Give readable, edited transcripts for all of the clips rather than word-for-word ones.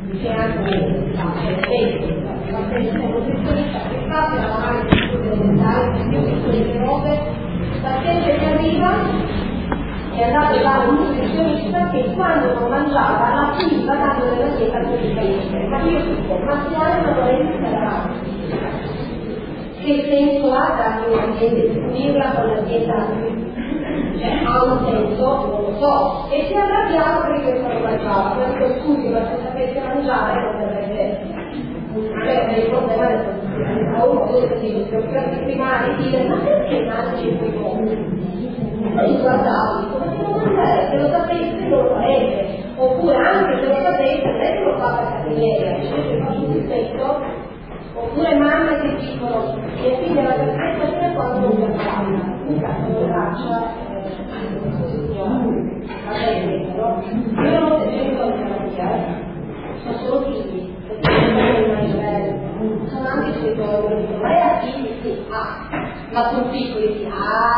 che anche il nutrizionista che fa per l'analisi supplementare di queste robe, paziente che arriva è andato a fare un nutrizionista che quando non mangiava la finiva dando della dieta praticamente, ma io dico, ma si ha una dolenza davanti, che senso ha dargli una dieta e punirla con la dieta? Ha un senso, non lo so, e si è arrabbiato perché questo non mangiava, perché scusi, ma se sapesse mangiare non avrebbe il problema del a uno dei preoccupanti primari dire ma perché mangi quei conti? E guardavo, dico, ma se non mangiare, se lo sapesse non lo farebbe, oppure anche se lo sapesse, non è che lo fa per cattiveria, invece fa tutto il senso, oppure mamme che dicono, mia figlia la perfetta quando non si parla, un cazzo di braccia, io non ho detto la terapia, sono solo figli, sono anche i genitori, ma è a figli, sì, ma sono piccoli, sì,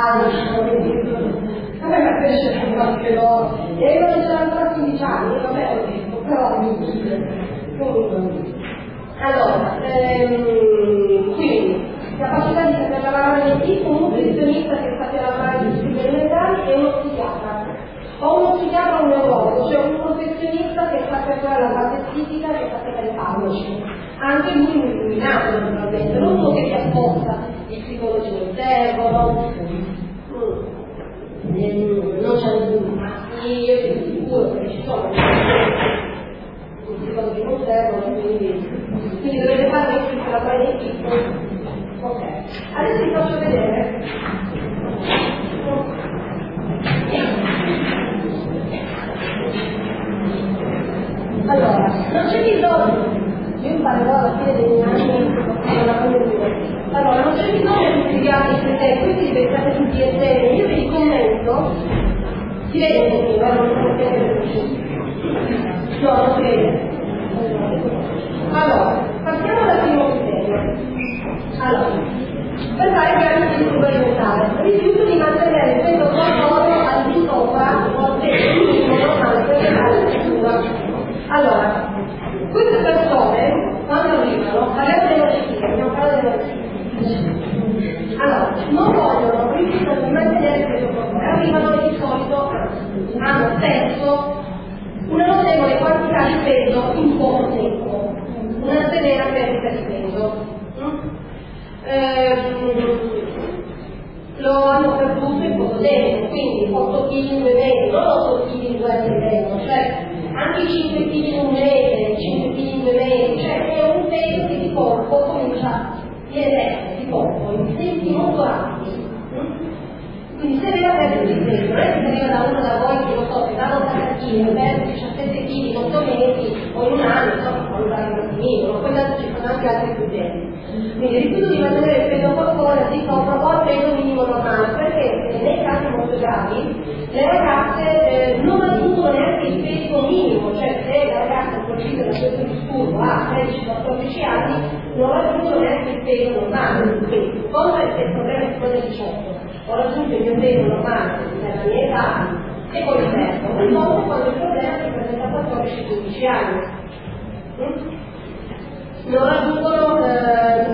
a me mi cresce anche loro, e io non ce l'ho ancora 15 anni, vabbè ho detto, però comunque. Allora, quindi, capacità di saper lavorare nel tipo, un nutrizionista che sappia lavorare gli stili alimentari e uno psichiatra. O uno psichiatra o un neurologo, cioè un professionista che sappia fare la parte fisica e che sappia fare i farmaci. Anche lui illuminato naturalmente, non uno che ti apposta, i psicologi non servono, non c'è nessuno, ma io sono sicuro che ci sono i psicologi non servono, quindi dovete fare la parte di ok, adesso vi faccio vedere. Allora, non c'è bisogno, io imparerò alla fine degli anni la allora, non c'è bisogno di spiegare i questi diventate tutti esseri, io vi commento, si vede un pochino, non so se no, non si vede. Allora, partiamo dal primo criterio. Allora, per fare piani di disturbo alimentare, rifiuto di mantenere il peso corporeo al di sopra o peso minimo normale per evitare la struttura. Allora, queste persone, quando arrivano, parliamo dell'orecchia, abbiamo parlato dell'orecchia. Allora, non vogliono rifiutare di mantenere il peso corporeo, arrivano di solito, hanno perso una notevole quantità di peso in poco tempo, una severa perdita di peso. Lo hanno perduto in poco tempo, quindi 8 kg in 2 mesi, non 8 kg in 2 anni e mezzo, cioè anche 5 kg in un mese, 5 kg in 2 mesi, cioè è un peso che di corpo comincia di corpo, in tempi molto rapidi. Quindi se vera perdita di peso, non è che arriva da uno da voi che lo so, che da 80 kg, perde 17 kg in 8 mesi o in un anno, insomma, quando dà un attimino, ma poi tanto ci sono anche altri criteri. Quindi il rifiuto di mantenere il peso corporeo si sopra o al peso minimo normale, perché nei casi molto gravi le ragazze non raggiungono neanche il peso minimo, cioè se la ragazza è colpita da questo disturbo a 13-14 anni non raggiungono neanche il peso normale. Quindi quando il problema è quello del 18, ho raggiunto il mio peso normale nella mia età e poi mi perdo. Un po' quando il problema si presenta a 14-15 anni. Non raggiungono la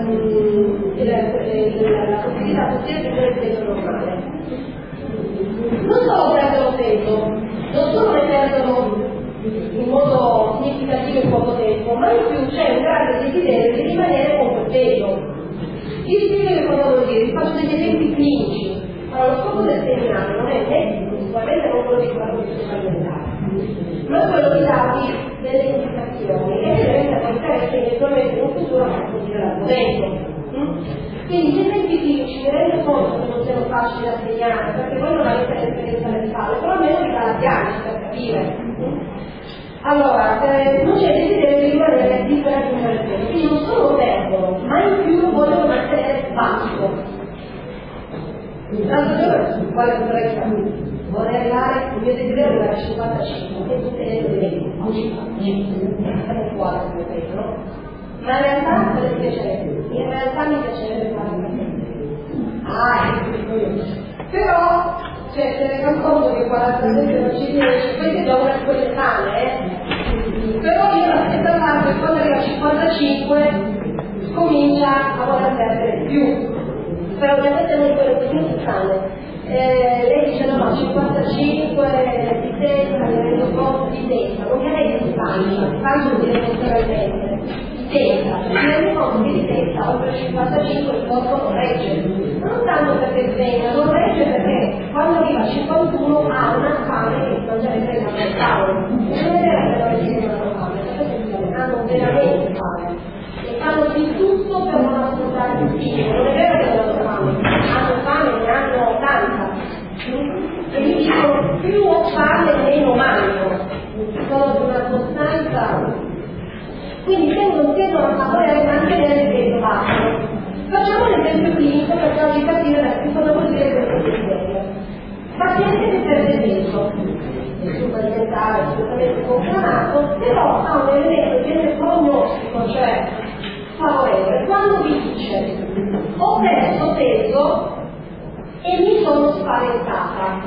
possibilità di avere il peso normale. Non solo perdono peso, non solo ne perdono in modo significativo in poco tempo, ma in più c'è un grande desiderio di rimanere con quel peso. Io spiego che cosa vuol dire, vi faccio degli esempi clinici. Allora, lo scopo del seminario non è medico, sicuramente non quello di fare un alimentare, ma quello di darvi delle indicazioni e delle capacità che eventualmente in un futuro approfondire l'argomento. Quindi gli esempi clinici mi rendo conto che non siano facili da segnare, perché voi non avete l'esperienza medicale, però almeno vi dà la diagnosi per capire. Allora, non c'è desiderio di rimanere libera di un peso, quindi non solo perdono, ma in più lo vogliono mantenere basso. L'altro giorno sul quale vorrei arrivare, il mio desiderio è arrivare a 55 e tutte le due non ci fanno uguale come peso, ma in realtà cosa mi piacerebbe? In realtà mi piacerebbe fare però cioè se ne rendo conto che 47 non ci riesce, poi che già una quelle sane, però io la stessa più, però ovviamente non quello che più sanno. Lei dice no, 55 di testa, mi rendo conto di testa, non che lei si faccia vuol dire letteralmente, di testa, mi rendo conto che di testa oltre 55 il corpo non regge, non tanto perché sveglia, non regge perché quando arriva a 51 ha una fame che mangiare prima per tavolo, non è vero che non resistono alla fame, perché hanno veramente fame. E fanno di tutto per non affrontare il figlio, non è vero che non hanno fame, ne hanno tanta. E mi dicono più ho fame meno mangio, sono di una costanza, quindi tendono a voler mantenere il peso basso. Facciamo l'esempio clinico per farvi capire che cosa vuol dire questo criterio. Paziente che perde peso, nessuno alimentare assolutamente confermato, però ha un elemento di prognostico, cioè favorevole. Quando vi dice ho perso peso e mi sono spaventata,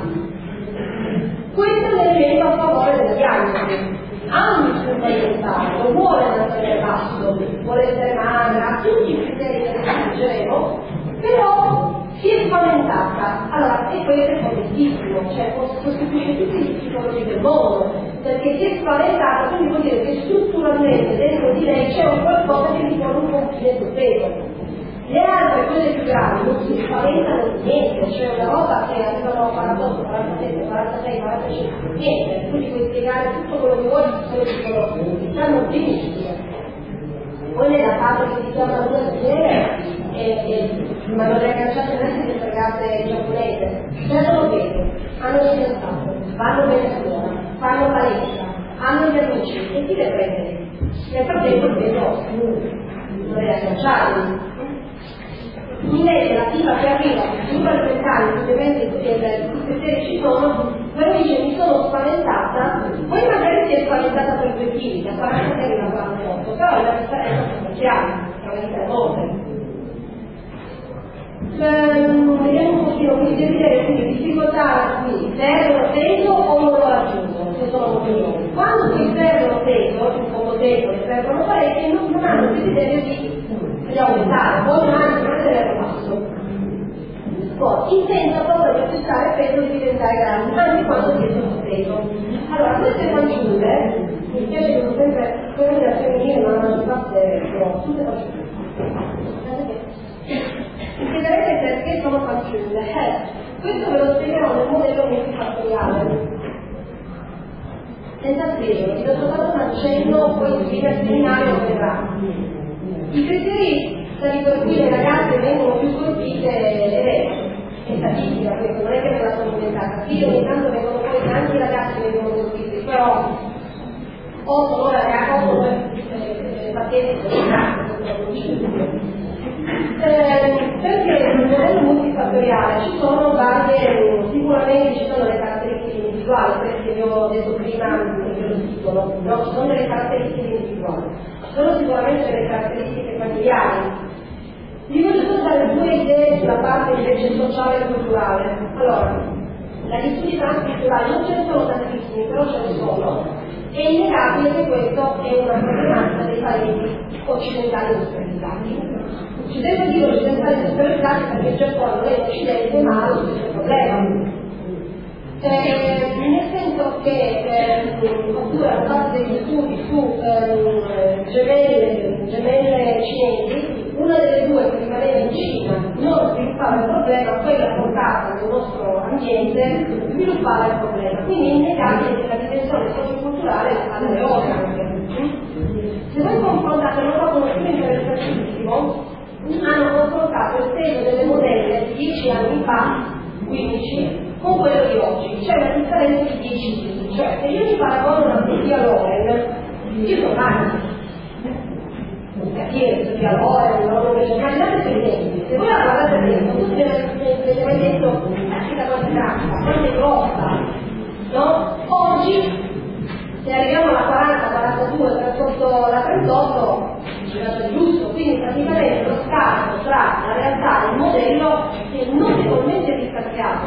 questo è un elemento a favore della diagnosi. Ha un disturbo alimentare, non vuole mantenere basso, vuole essere magra, ha tutti i criteri che leggeremo, però si è spaventata. Allora, e questo è positivo, cioè costituisce tutti i psicologi del mondo, perché si è spaventata, quindi vuol dire che strutturalmente dentro di lei c'è un qualcosa che gli pone un confine sul peso. Le altre, quelle più gravi, non si spaventano di niente, cioè una volta che arrivano a 48, 47, 46, 45, niente, quindi puoi spiegare tutto quello che vuoi, che sanno benissimo. Poi nella fase che si chiama due aziende, ma non le agganciate neanche le fregate giapponese, perdono peso, hanno il fidanzato, vanno bene a scuola, fanno palestra, hanno gli amici, e chi le prende? Nel frattempo il peso non è agganciarli. Invece la tipa che arriva super mentale, ovviamente i criteri ci sono, però dice mi sono spaventata, poi magari si è spaventata per 2 kg, da 40 arriva a 48, però la differenza sono chiara, la vita è molto. Vediamo un pochino, quindi devi vedere quindi difficoltà qui, perdono peso o non lo raggiungono, se sono opinioni. Quando si perdono peso, in poco tempo si perdono parecchio, non hanno il desiderio di aumentare, poi non hanno il desiderio basso. Poi intenta proprio di acquistare peso e di diventare grandi, anche quando si è sottopeso. Allora, queste fanciulle, mi piace che sono sempre quelle della femminile, ma non fatte, no, tutte fanciulle. Mi chiederete perché sono fanciulle? Questo ve lo spiegherò nel modello multifattoriale. Senza spiego, vi ho trovato un accenno, poi si vede al seminario lo vedrà. I criteri sarebbero qui le ragazze vengono più colpite, è vero, è statistica questo, non è che me la sono inventata. Sì, ogni tanto vengono fuori tanti ragazzi che vengono colpiti, però 8 pazienti sono grandi, perché nel modello multifattoriale ci sono varie, sicuramente ci sono le caratteristiche individuali, perché vi ho detto prima nello titolo, no? Ci sono delle caratteristiche individuali, ci sono sicuramente delle caratteristiche familiari. Vi voglio solo dare 2 idee sulla parte invece sociale e culturale. Allora, la distinzione culturale non ce ne sono tantissimi, però ce ne sono. È innegabile che questo è una problematica dei paesi occidentali industrializzati. Ci devo dire occidentali industrializzati perché il Giappone è occidente ma ha lo stesso problema. Nel senso che oppure hanno fatto degli studi su gemelle cinesi, una delle due che rimaneva in Cina non sviluppava il problema, quella portata nel nostro ambiente sviluppava il problema. Quindi è innegabile che la dimensione socioculturale ha delle ore anche. Se voi confrontate, hanno fatto uno studio interessantissimo, hanno confrontato il peso delle modelle di 10 anni fa, 15, con quello di oggi. C'è una differenza di 10 kg. Cioè, se io mi paragono una Sofia Loren, io sono tanti. Un carriere, Sofia Loren, un loro invece, immaginate per esempio, se voi la guardate dentro, tutti vi avete mai detto, da quanto è grassa, quanto è grossa, no? Oggi, se arriviamo alla 40, 42, 38, la 38, ci è giusto, quindi praticamente lo scarto tra la realtà e il modello è notevolmente distaccato.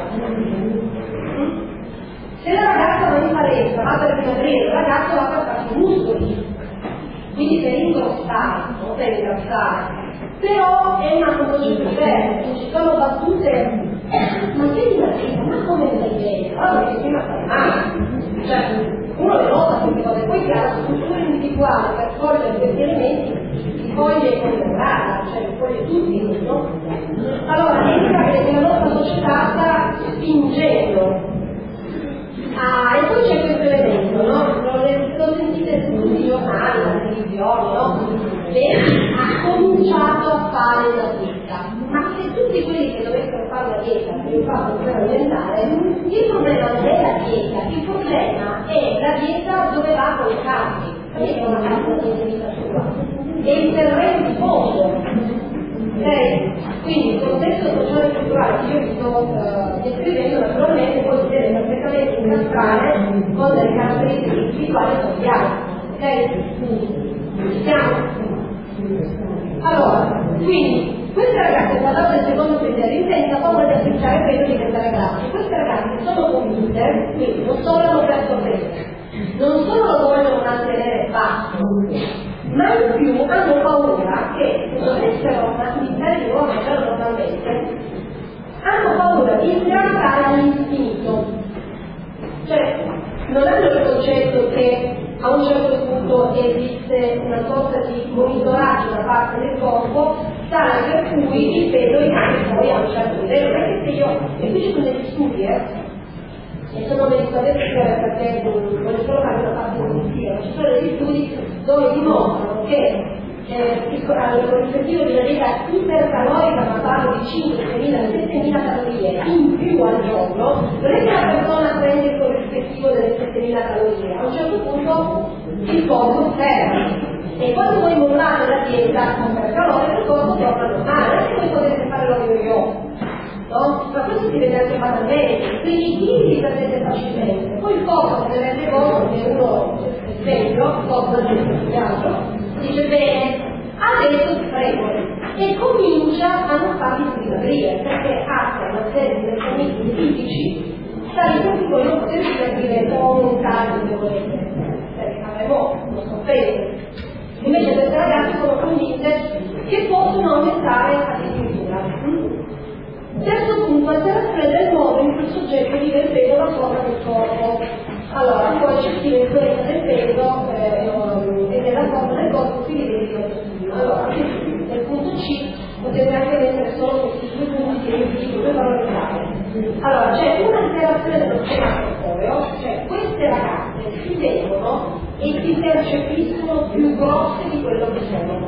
Se la ragazza va in palestra, va per dimagrire, il ragazzo va per farsi i muscoli, quindi per ingrossare, non per ingrassare. però è un altro concetto diverso, ci sono battute, ma che divertita, ma come sei bene? Allora che prima fai male, cioè uno le nota queste cose, poi che la struttura individuale per svolgere questi elementi si foglie contemporanea, cioè li foglie tutti, no? Allora, sembra che la nostra società sta spingendo. E poi c'è questo elemento, no? Lo sentite su tutti i giornali, la televisione, no? Lei ha cominciato a fare la dieta. Ma se tutti quelli che dovessero fare la dieta, che lo fanno per alimentare, il problema non è la dieta, il problema è la dieta dove va con i campi. Perché è una casa di vita sua. È il terreno di fondo. Quindi il contesto sociale e culturale che io vi sto descrivendo naturalmente poi si deve perfettamente incastrare con delle caratteristiche individuali sociali. Allora, quindi queste ragazze, guardate il secondo criterio, intensa paura di acquistare peso e diventare grassi. Queste ragazze sono convinte, quindi non solo hanno perso peso, non solo lo vogliono mantenere basso, ma in più hanno paura che se dovessero iniziare di nuovo a mangiare normalmente, hanno paura di sgrassare all'infinito. Cioè, non hanno il concetto che a un certo punto esiste una sorta di monitoraggio da parte del corpo tale per cui il peso rimane poi a un certo livello. Perché se io, e qui ci sono degli studi, e sono degli studi perché voglio solo fare una parte cognitiva, ci sono degli studi dove dimostrano che l'obiettivo di una dieta ipercalorica, ma parlo di 5.000-7.000 calorie in più al giorno, non è che la persona prende il corrispettivo delle 7.000 calorie, a un certo punto il corpo ferma. E quando voi mollate la dieta ipercalorica, il corpo torna normale, non è che voi potete fare lo yo-yo. No? Ma questo si vede anche banalmente, quindi i chili li perdete facilmente, poi il corpo se ne rende conto che uno, esempio, il corpo del studiato, dice bene, adesso ti prego, e comincia a non farli più dimagrire, perché ha una serie di meccanismi fisici, tali per cui voi non potete dimagrire con un caso che volete, perché avremo uno sofferto. Invece queste ragazze sono convinte che possono aumentare addirittura. Terzo punto, alterazione del modo in cui il soggetto vive il peso da forma del corpo. Allora, poi c'è l'influenza del peso e della forma del corpo si vede in questo studio. Allora, nel punto C potete anche mettere solo questi due punti che vi due valorizzare. Allora, c'è un'alterazione dello schema corporeo, cioè queste ragazze si vedono e si percepiscono più grosse di quello che sono.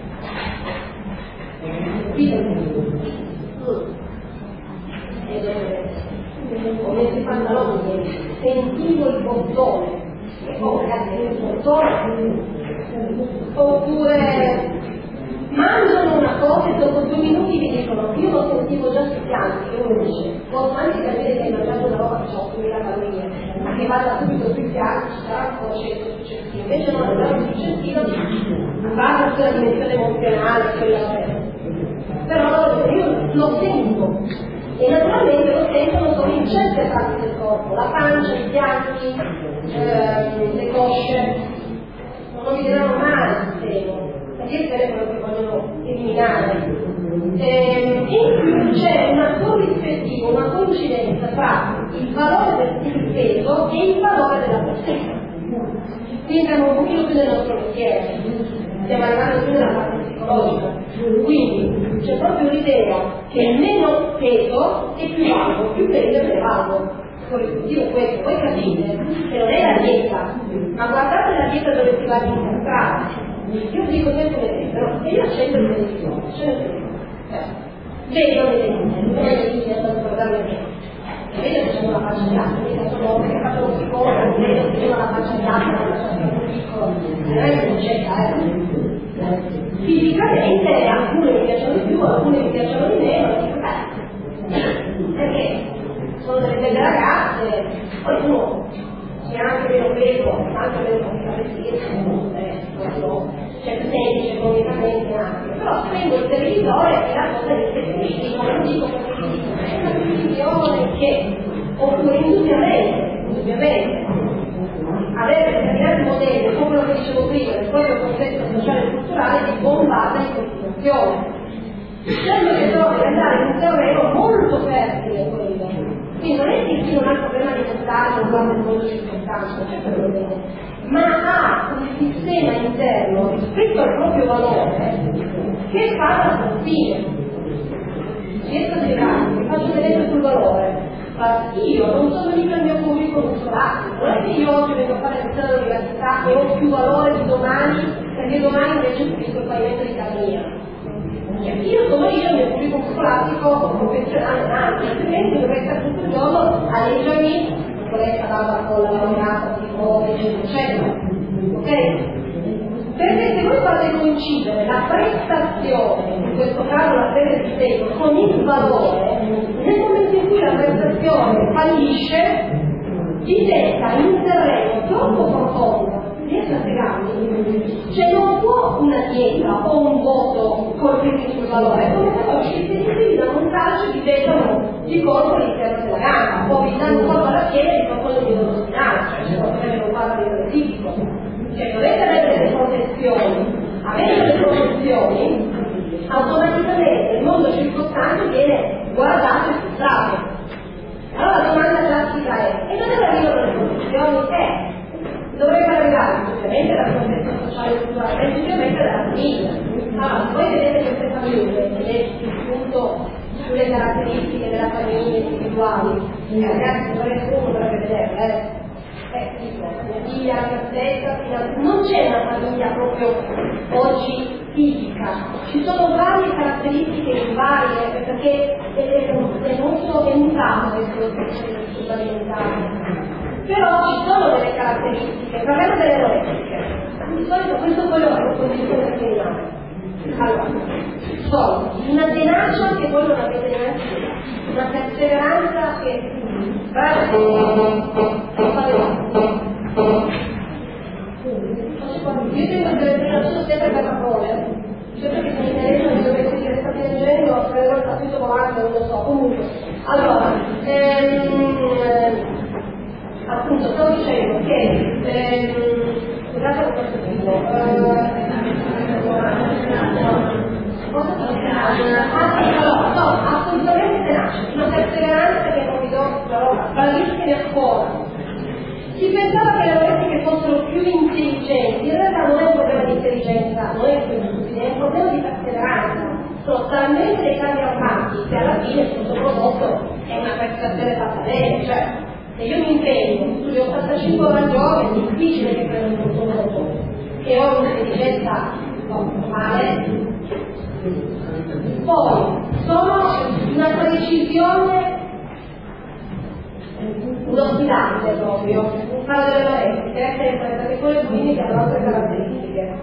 Come si pantaloni, sentivo il bottone, e poi il bottone, oppure mangiano una cosa e dopo 2 minuti vi dicono io lo sentivo già sui pianti, e uno dice posso anche capire che hai mangiato una roba che ha 8.000 calorie, ma che vada subito sui pianti, ci sarà un processo successivo, invece non è un successivo, va sulla dimensione emozionale, però io lo sento. E naturalmente lo sentono solo in certe parti del corpo, la pancia, i fianchi, le cosce, non mi diranno mai il seno, perché il seno è quello che vogliono eliminare. E in più c'è una corrispettiva, una coincidenza tra il valore del peso e il valore della persona. Quindi entriamo un pochino più nel nostro mestiere, stiamo arrivando più nella parte psicologica. Quindi c'è proprio l'idea che meno peso e più valgo, più peso e valgo. Corrispettivo questo, voi capite che non è la dieta, ma guardate la dieta dove si va a incontrare. Io dico questo per esempio, e io accendo il televisore, vedo le linee, sto guardando le linee. Vedo che c'è una faccia bianca, mica sono che faccio lo psicologo, vedo che c'è una faccia bianca, una faccia più piccola, non è che non c'è, fisicamente alcune mi piacciono di più, alcune mi piacciono di meno, perché sono delle belle ragazze, poi uno c'è anche meno peso, anche meno c'è più semplice economicamente anche, però prendo il televisore e la cosa di specifico, non dico è una televisione che, oppure indubbiamente, avere determinati modelli, come quello che dicevo prima, del proprio contesto sociale e culturale, di bombata in questa situazione. Certo che però deve andare in un terreno molto fertile quello. Quindi non è che chi non ha il problema di portare non guarda il mondo circostante, c'è quello bene, ma ha un sistema interno rispetto al proprio valore che fa da sottile. Riesco a spiegarmi, vi faccio un esempio sul valore. Io non sono mica il mio curriculum scolastico, non è che io oggi vengo a fare lezione all'università e ho più valore di domani, perché domani invece finisco il pavimento di casa mia. Io sono io il mio curriculum scolastico professionale anche, altrimenti dovrei stare tutto il giorno a leggermi la coletta data con la laureata di codice, eccetera. Ok? Perché se voi fate coincidere la prestazione, in questo caso la sede di Stato, con il valore, nel momento in cui la prestazione fallisce, diventa in un terreno troppo profondo. Riesco a spiegarmi? Cioè non può un'azienda o un voto colpirsi sul valore, come se poi uscite di da un calcio di vedono di colpo all'interno della gamba, poi vi danno colpo alla piede e di colpo di uno finale, cioè c'è qualcosa che non parla di classifico. Cioè dovete avere delle protezioni, avendo le protezioni, automaticamente il mondo circostante viene guardato e filtrato. Allora la domanda classica è: e dove arrivano le protezioni? Dovrebbe arrivare semplicemente dal contesto sociale e culturale, ma semplicemente dalla famiglia. Allora, voi vedete queste famiglie, vedete il punto sulle caratteristiche della famiglia individuali, ragazzi uno dovrebbe vederle, famiglia perfetta, non c'è una famiglia proprio oggi fisica, ci sono varie caratteristiche varie perché è molto mutato questo sistema alimentare. Però ci sono delle caratteristiche, parliamo delle notifiche. Di solito questo quello è una condizione criminale. Allora, sono una tenacia che voi non avete neanche, una perseveranza che io tengo che le sono sempre per parole, sempre che mi interessano di dovessi dire stati leggendo, prendo il partito volante, non lo so, comunque. Allora, appunto stavo dicendo che scusate un pochettino assolutamente tenace, una perseveranza che non vi do però bravissime a scuola. Si pensava che le lavoratrici fossero più intelligenti, in realtà non è un problema di intelligenza, non è più stupide, è un problema di perseveranza. Sono talmente dei cambi avanti che alla fine il prodotto è una prestazione fatta bene, cioè se io mi impegno, studio 85 ore al giorno, è difficile che prenda un prodotto e ho un'intelligenza normale. Poi sono una precisione, uno sfidante proprio, un fare delle orecchie, perché poi le quindi hanno altre caratteristiche.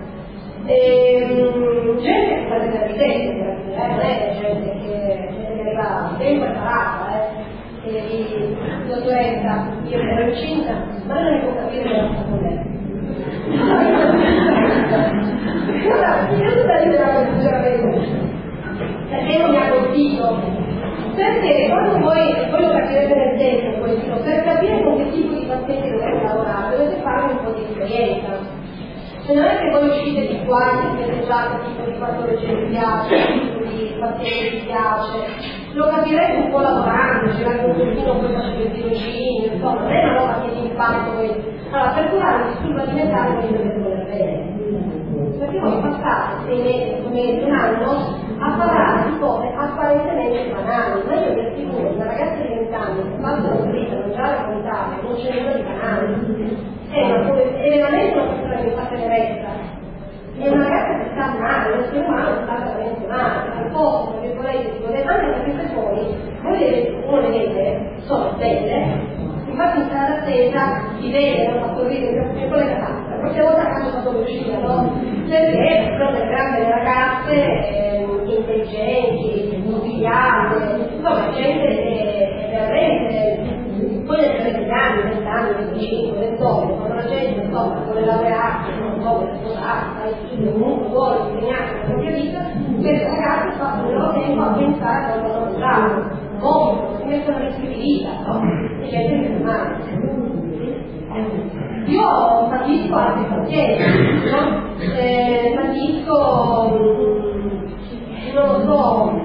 Gente che fa delle ritenze, non è gente che arriva ben preparata, dottoressa, io ero incinta, ma non ne può capire che non sta con lei. Guarda, io tutta la vita sinceramente, perché non mi ha colpito? Perché quando voi lo capirete nel tempo, per capire con che tipo di pazienti dovete lavorare, dovete fare un po' di esperienza. Se non è che voi uscite di qua e sapete già che tipo di patologia vi piace, che tipo di paziente vi piace, lo capirete un po' lavorando, girando un pochino, poi facendo i tirocini, insomma, non è una roba che vi impara come. Allora, per curare il disturbo alimentare voi dovete voler bene. Perché voi passate 6 mesi, 1 mese, un anno a parlare di cose apparentemente banali, ma io vi assicuro, una ragazza di 20 anni che fa una vita, non già raccontare, non c'è nulla di banale. È veramente una persona che fa tenerezza, è una ragazza che sta male, l'essere umano sta veramente male, al posto, perché volete, anche perché poi voi le vede, sono belle, infatti in sala d'attesa si vede, hanno fatto vedere che quella che fa, la prossima volta che hanno patologia, no? Perché sono delle grandi ragazze intelligenti, studiate, insomma gente che veramente poi nel 20 anni, 20 anni, 25, 28, quando la gente insomma vuole laurearsi, non vuole sposare, fare figlio, comunque vuole impegnarsi nella propria vita, queste ragazze passano il loro tempo a pensare a cosa non stanno, vogliono, si mettono a rischio di vita, no? E gente che è male. Io patisco anche pazienti, no? Patisco, non lo so,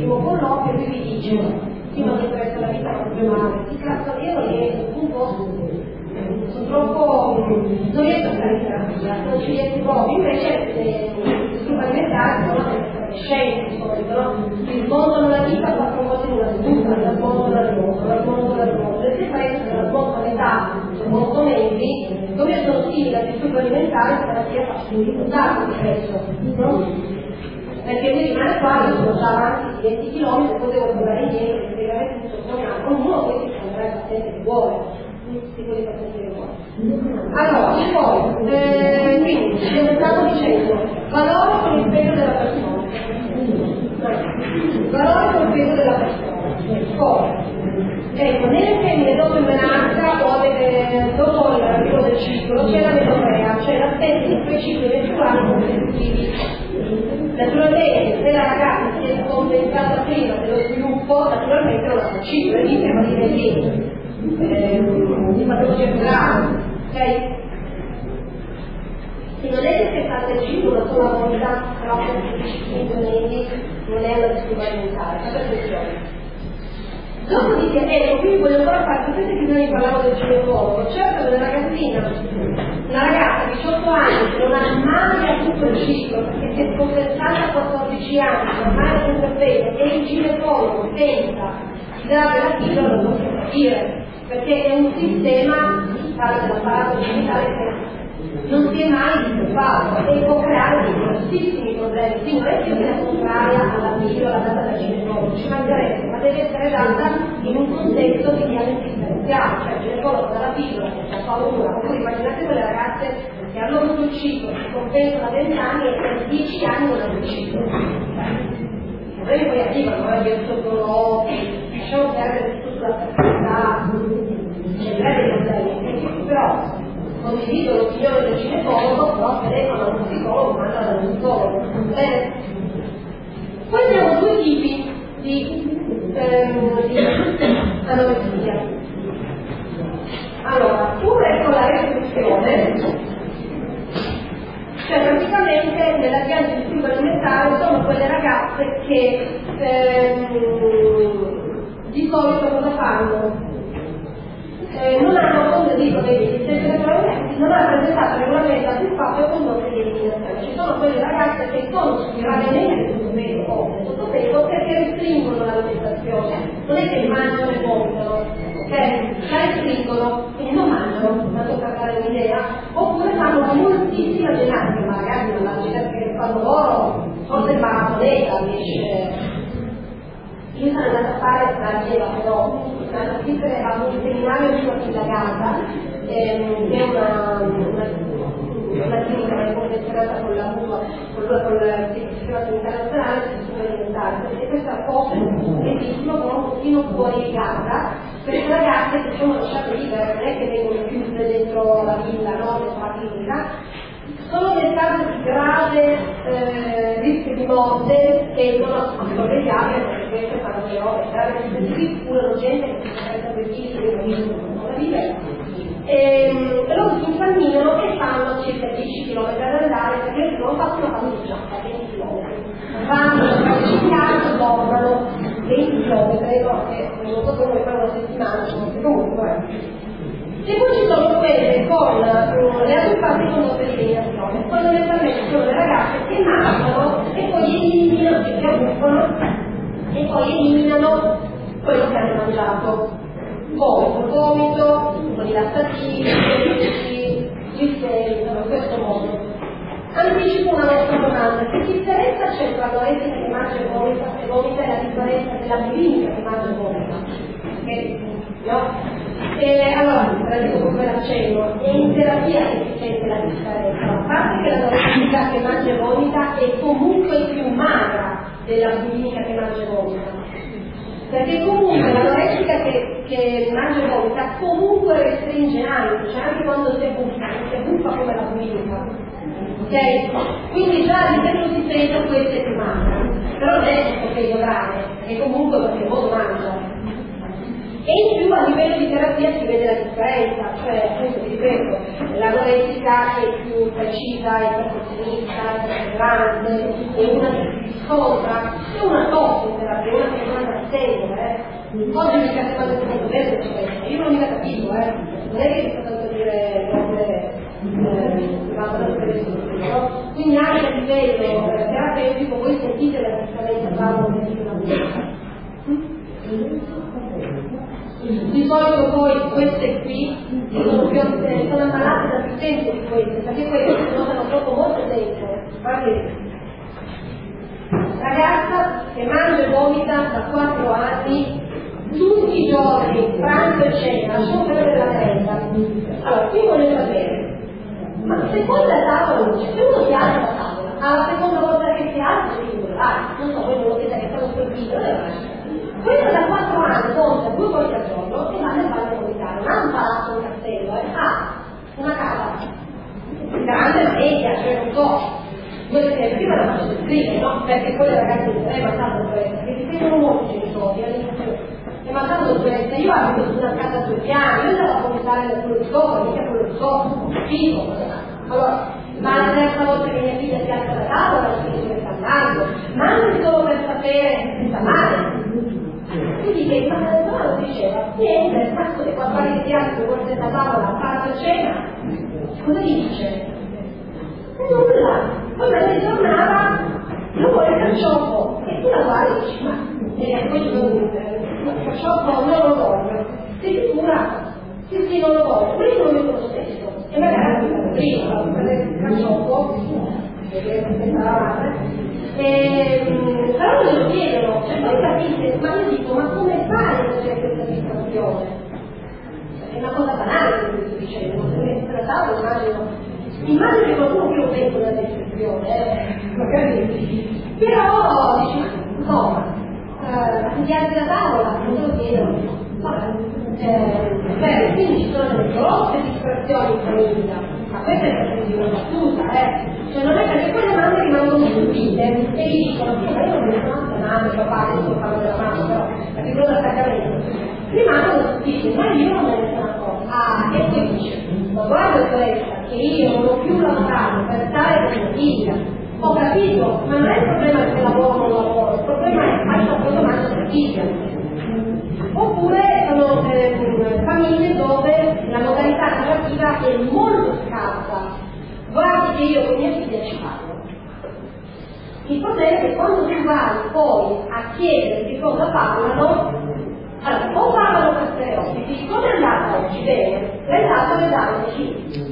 primo colloquio e lui mi dice sì, ma mi presta la vita proprio male, che cazzo, io non riesco un po', sono troppo, non riesco a stare in terapia, non ci riesco proprio, invece alimentari sono delle scienze di solito, no? Si smontano la vita 4 volte in una seduta, la smontano la smontano, le differenze della smontano metà, molto mesi, come sono simili al disturbo alimentare, la terapia fa un sacco di peso, no? Perché mi rimane qua, io sono già avanti di 20 km, poi devo tornare indietro e spiegare tutto, con uno poi si andrà il paziente che vuole, tipo di paziente che vuole. Allora, poi, quindi, come stavo dicendo, valore con il peso della persona. Valore con il peso della persona. Poi, ecco, nelle femmine dopo il menarca o dopo l'arrivo del ciclo c'è la menorrea, cioè l'assenza di quei cicli menstruali consecutivi. Naturalmente, se la ragazza si è compensata prima dello sviluppo, naturalmente non ha un ciclo, lì siamo di patologia grave, ok? Se non è che si è fatta il ciclo una sola volta, però per 5 mesi non è una disturbo alimentare, fate attenzione. Dopodiché, qui voglio ancora fare, sapete che noi parlavamo del ginecologo, certo una ragazzina, una ragazza di 18 anni che non ha mai avuto il ciclo, perché si è compensata a 14 anni, non ha mai avuto il peso, e il ginecologo pensa di dare la pillola, non posso capire, perché è un sistema, si parla dell'apparato genitale che non si è mai disturbato e può creare dei grossissimi problemi. Quindi non è che sia contraria alla pillola data dal ginecologo, ci mancherebbe, ma deve essere data in un contesto di diagnosi differenziale, cioè il ginecologo dalla pillola che ha paura, oppure immaginate quelle ragazze che hanno avuto il ciclo, si compensano a 20 anni e per 10 anni non hanno il ciclo. I problemi poi arrivano, che sotto l'occhio, lasciamo perdere tutto sulla fertilità, c'è grave problemi, però condivido l'opinione del ginecologo, però telefono a uno psicologo, manda da uno psicologo. Bene. Poi abbiamo due tipi di anoressia. Allora, una è con la restrizione, cioè praticamente nella diagnosi di disturbo alimentare sono quelle ragazze che di solito cosa fanno? Non hanno come dico non hanno presentato regolarmente più fatto e condotte di eliminazione. Ci sono quelle ragazze che sono gravemente sottopeso o sottopeso perché restringono l'alimentazione, non è che mangiano e vomitano, ok? La restringono, quindi non mangiano, tanto per dare un'idea, oppure fanno moltissima ginnastica, ma ragazzi non la ginnastica che fanno loro, forse il maratoneta riesce. Io sono andata a fare la Gela, però una scrivere a un seminario sulla sindacata, che è una clinica che è convenzionata con la MUA, con il sistema sanitario nazionale del sistema alimentare, perché questa cosa è bellissima, però un pochino fuori casa, per le ragazze che sono lasciate libere, non è che vengono chiuse dentro la villa, no, dentro la clinica. Sono nel caso di grave rischio di morte che non a sorvegliare perché queste fanno le robe, grave rischio curano gente che si sta per dire non la vive e loro si incamminano e fanno circa 10 km ad andare perché non fanno una famiglia a 20 km vanno 5 anni dormono 20 km che non so come fare una settimana comunque. E poi ci sono quelle con le adultate con doppia eliminazione, fondamentalmente sono le ragazze che nascono e poi eliminano, che si abbuffano e poi eliminano quello che hanno mangiato. Poi un vomito, un po' di lassativi, glicemi, in questo modo. Anticipo una nostra domanda, che differenza c'è tra l'anoretica che mangia e vomita e la differenza della bulimica che mangia e vomita? No? Allora, la dico come l'accenno, è in terapia che si sente la differenza. A parte che l'anoretica che mangia e vomita è comunque più magra della bulimica che mangia e vomita. Perché comunque l'anoretica che mangia e vomita comunque restringe anche, cioè anche quando si buffa come la bulimica. Ok? Quindi già a livello di peso questa è più magra. Però non è questo peso grave, perché comunque qualche modo mangia. E in più a livello di terapia si vede la differenza, cioè appunto vi ripeto, l'anoretica è più precisa, è perfezionista, è perseverante, è una che si scontra, è una tosse in terapia, una che manda a segno, Oggi mi capita di molto bene, io non mi capisco, non è che mi sto tanto dire quindi anche a livello terapeutico voi sentite la differenza tra uno e l'altro. Di solito poi queste qui sono ammalate da più tempo di queste, perché queste si notano dopo molto tempo. Ragazza che mangia e vomita da 4 anni tutti i giorni, pranzo e cena, soffre della testa. Allora, qui voglio sapere, ma secondo la tavola, se uno si alza la tavola, alla seconda volta che si alza si figura, non so, voi non lo siete che stanno colpito, questo da 4 anni conta 2 volte al giorno e va nel bagno a vomitare, non ha un palazzo, un castello, ha una casa grande, media, cioè non so. Voi siete prima la faccio scrivere, no? Perché poi le ragazze dicono, ma tanto perché ti chiedono molto i genitori, ma tanto questa, io abito su una casa a 2 piani, io devo cominciare quello di sopra, mica quello di sopra, figo. Allora, ma la terza volta che mia figlia si alza da tavola, la figlia che sta andando, ma anche solo per sapere se sta male. Quindi che il padre diceva, niente, il fatto che quando pare che si alza 2 volte da tavola a fare la cena, cosa gli dice? Nulla. Poi la ritornava, lo vuole il carciofo, e tu la guardi e dici, ma poi ci sono il carciofo non lo voglio, sei sicura? Sì, non lo voglio, quello non lo dico lo stesso, e magari la prima, prendere il carciofo, però me lo chiedono, cioè poi capite, ma io dico, ma come fai a c'è questa situazione? È una cosa banale quello che sto dicendo, se mi trattavo immagino che qualcuno più pensa della descrizione, magari, però dice, no, si alza la tavola, non lo chiedono, quindi ci sono delle grosse distrazioni in famiglia, ma questa è una battuta, cioè non è perché poi le mamme rimangono stupite e gli dicono, ma io non mi sono mamma, papà, adesso parlo della mamma, però perché quello dell'attaccamento, rimangono stupite, ma io non me ne sono accorta, e poi dice, ma guarda questa, che io non ho più lavorato per stare con mia figlia, ho capito, ma non è il problema che lavoro o non lavoro, il problema è che faccio la domanda per figlia. Oppure sono famiglie dove la modalità narrativa è molto scarsa. Guardi che io con mia figlia ci parlo. Il problema è che quando tu vai poi a chiedere di cosa parlano, allora, o parlano per stereotipi, come è andata oggi? Bene, è andata a vedere sì.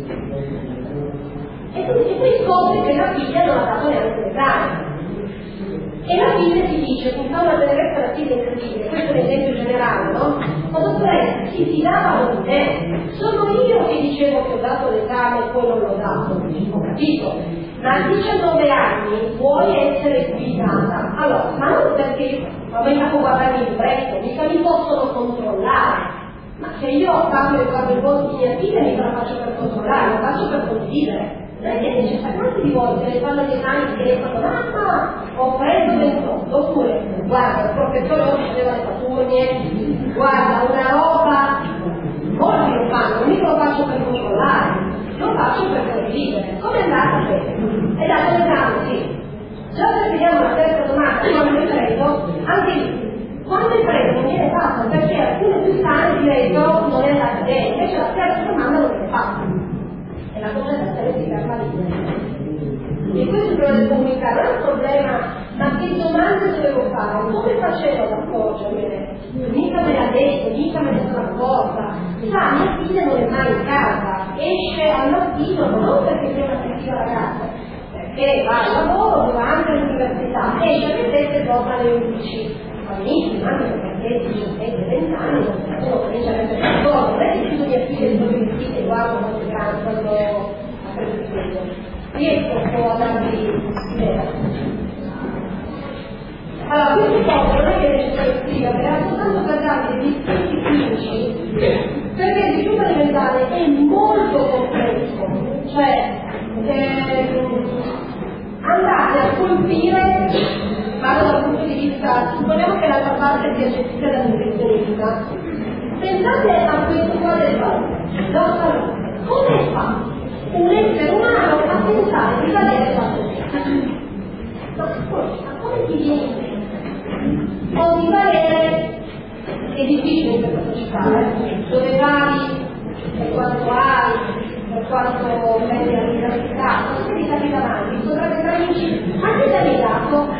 E quindi qui scopri che la figlia non ha dato neanche l'esame. E la figlia ti dice, mi fa una tenerezza la figlia incredibile, questo è l'esempio generale, no? Ma dottoressa, si fidavano di me, sono io che dicevo che ho dato l'esame e poi non l'ho dato, ho capito? Ma a 19 anni vuoi essere guidata, allora, ma non perché mi capo guardare il libretto, mica mi possono controllare, ma se io guardo il voto di mia figlia mica la faccio per controllare, la faccio per condividere. Lei dice, ma quanti di voi se ne fanno gli esami che le fanno, mamma, ho preso 28, oppure, guarda, il professore oggi faceva le Saturnie, guarda, una roba, molti lo fanno, non mica lo faccio per controllare, lo faccio per condividere. Come è andata bene? È dato l'esame, sì. Già se vediamo la terza domanda, quando hai preso, anche lì, quando hai preso non viene fatto, perché alcune più sane direbbero non è andata bene, invece la terza domanda non viene fatta. E la cosa è da stare di fermare. E questo è quello di comunicare, non è un problema, ma che domande dovevo fare? Come facevo ad accorgermene? Mica me l'ha detto, mica me ne sono accorta. Sa, mia figlia non è mai in casa, esce al mattino, non perché sia una cattiva ragazza, perché va al lavoro, va anche all'università, esce alle 7 e torna alle 11. Benissimo, anche perché 17, 20 anni, uno comincia a essere d'accordo, non è che dico mia figlia di dove vestite e guardo quanto grande quando ha preso il figlio. Riesco un po' a darvi idea. Allora, questo posto non è che è necessario scrivere, era soltanto per darvi degli spunti clinici, perché il rifiuto alimentare è molto complesso, cioè andate a colpire, vado dal punto di vista, supponiamo che l'altra parte sia gestita dal nutrizionista, pensate a questo quadro, come fa un essere umano a pensare di valere la società? Ma come come ti viene in mente? O di valere è difficile in questa società, dove vari per quanto hai, per quanto prendi all'università, non si capita mai, incontrate tra amici, ma che ti hai dato?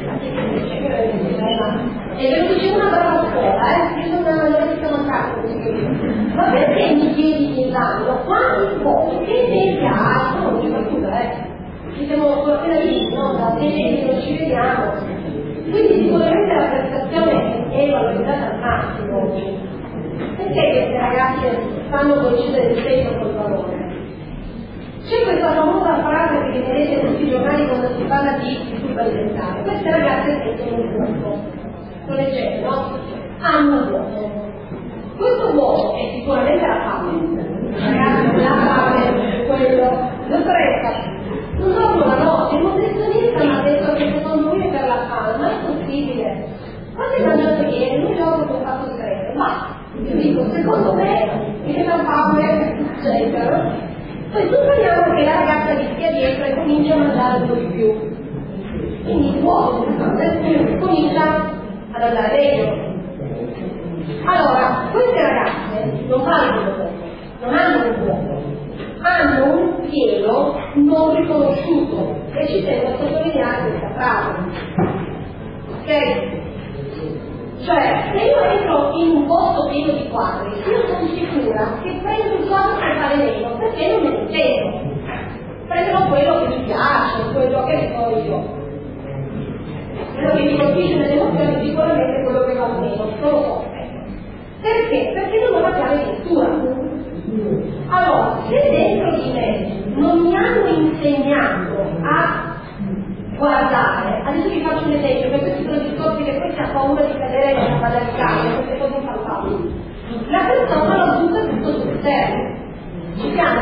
E per cui c'è una brava scuola, io sono una università mancato, ma perché mi chiedi in anno quanti voti che idee hai? Non ci fa ci siamo appena visti, no? Da 6 mesi non ci vediamo, quindi sicuramente la prestazione è valorizzata al massimo oggi. Perché queste ragazze fanno coincidere il tempo col valore? C'è questa famosa frase che vedete in tutti i giornali quando si parla di disturbo alimentare. Queste ragazze sentono un vuoto, sto leggendo, hanno un vuoto. Questo vuoto è sicuramente la fame. Ragazzi, la fame, quello, dottoressa, non dormo la notte, il nutrizionista mi ha detto che secondo lui è per la fame, ma è possibile. Quando hai mangiato ieri, un giorno che ho fatto stress, ma io dico, secondo me, è la fame, eccetera. Poi supponiamo che la ragazza gli stia dietro e comincia a mangiare un po' di più. Quindi il vuoto comincia ad andare meglio. Allora, queste ragazze non fanno un vuoto, non hanno un vuoto, hanno un pieno non riconosciuto. E ci tengo a sottolineare questa frase. Ok? Cioè, se io entro in un posto pieno di quadri, io sono sicura che prendo il quadro per fare meno, perché non me ne intendo. Prenderò quello che mi piace, quello che so io. Quello che mi colpisce nell'emozione è sicuramente quello che va meno, non lo so. Perché? Perché non ho la chiave di lettura. Allora, se dentro di me non mi hanno insegnato a guardare, adesso vi faccio un esempio, per questi sono discorsi che poi si ha paura di cadere nella banalità, queste cose infallibili. La persona lo butta tutto sul serio. Ci siamo?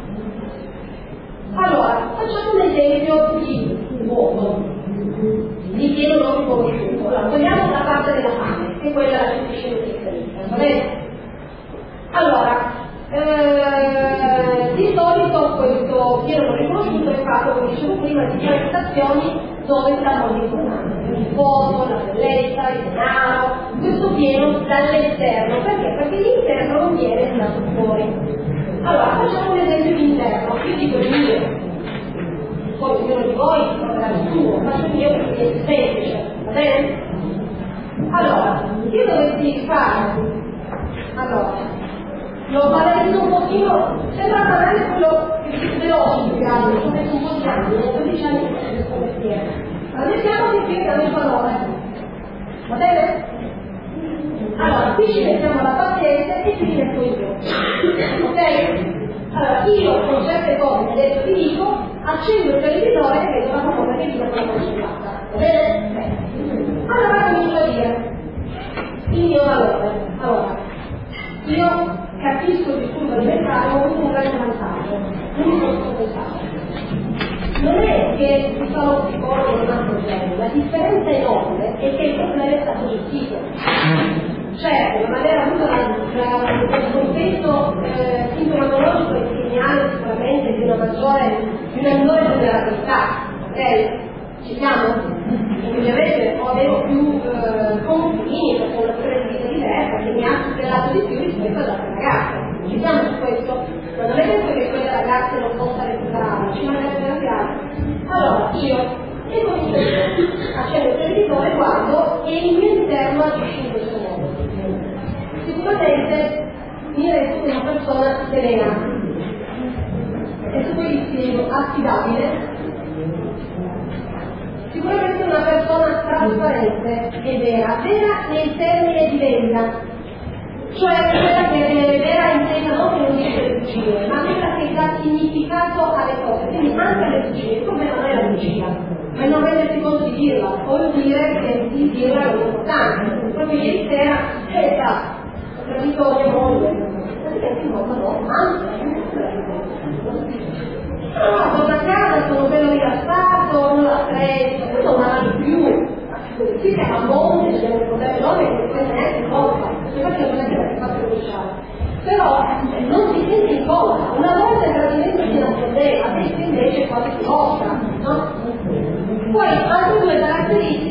Allora, facciamo un esempio di vuoto, di pieno non riconosciuto. Allora, togliamo la parte della fame, che quella la gestisce l'utilizzalista, va bene? Allora, di solito questo pieno non riconosciuto è fatto, come dicevo prima, di prestazioni dove stanno vincolando il foto, la bellezza, il denaro, questo pieno dall'esterno. Perché? Perché l'interno non viene tirato fuori. Allora, facciamo un esempio di interno, io dico il mio, poi ognuno di voi troverà il suo, faccio il mio perché è semplice, va bene? Allora, io dovessi fare, allora, lo valendo un pochino, sembra banale quello che veloce spiegare, ho messo un po' di anni, ho 12 anni che faccio questo mestiere. Ma mettiamo che spieghiamo in parole, va bene? Allora, qui ci mettiamo la pazienza e qui ci metto io, ok? Allora, io con certe cose adesso ti dico, accendo il televisore e vedo la famosa che dice quella conciliata, va bene? Bene. Allora comincio a dire il mio valore. Allora, io capisco il disturbo alimentare, ho avuto un grande vantaggio, non mi posso pensare. Non è che il solo psicologo non ha problemi, la differenza enorme è che il problema è stato gestito. Certo, non aver avuto il contesto sintomatologico e segnale sicuramente di una minore vulnerabilità, ok? Ci siamo? Ovviamente avevo più confini, perché una storia di vita diversa, che mi ha tutelato di più rispetto ad altre ragazze. Ci siamo su questo? Ma non è detto che quelle ragazze non possano recuperare, ci mancherebbe la piazza. Allora, io comincio accendo il televisore, guardo e il mio interno agisce in questo modo. Sicuramente mi resto una persona serena. Adesso poi vi spiego, affidabile. Sicuramente una persona trasparente e vera nel termine di verità, cioè quella che è vera intesa non che non dice le bugie, ma quella che dà significato alle cose, quindi anche alle bugie, come non è la bugia, ma non rendersi conto di dirla, o dire che di dirla è importante. Proprio ieri sera, ho capito mia moglie, praticamente in modo no, anzi, no, torno a casa, sono bello rilassato, non la stress, poi non la di più. Qui siamo a monte, dobbiamo ricordare donne che poi non è in colpa, infatti non è che la si fa cominciare. Però non si sente in colpa, una volta il tradimento si nascondeva, adesso invece quasi si mostra, no? Poi altre due caratteristiche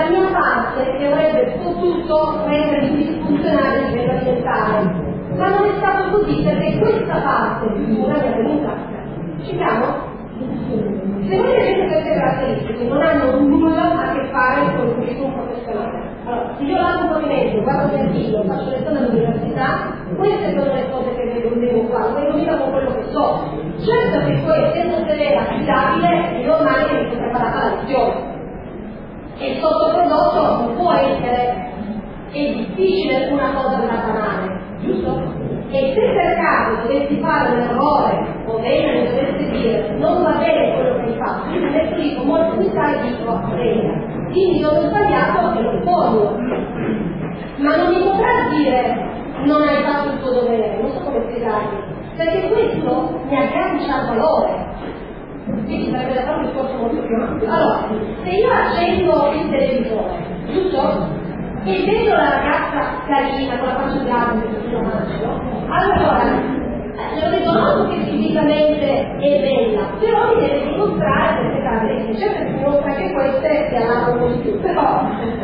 la mia parte che avrebbe potuto rendere disfunzionale il livello alimentare, ma non è stato così perché questa parte più dura mi è venuta. Ci siamo? Se voi vedete queste caratteristiche non hanno nulla a che fare con il curriculum professionale. Allora, se io lavoro un movimento, guardo mio figlio, faccio lezione all'università, queste sono le cose che devo fare, poi io con quello che so. Certo che poi essendo severa, affidabile, io ormai mi sono preparata la lezione. E il sottoprodotto non può essere, è difficile una cosa andata male, giusto? E se per caso dovessi fare un errore o bene mi dovesse dire non va bene quello che hai fatto, io mi metto lì con molta umiltà e dico quindi sono sbagliato e lo riformulo, ma non mi potrà dire non hai fatto il tuo dovere, non so come spiegarvi, perché questo mi aggancia al valore. Quindi sarebbe da fare un discorso molto più ampio. Allora, se io accendo il televisore, giusto? E vedo la ragazza carina con la faccia grande che si mangio, allora le ho detto non che fisicamente è bella, però mi deve dimostrare queste caratteristiche. Certo che mi dimostra che queste si allargano un po' di più, però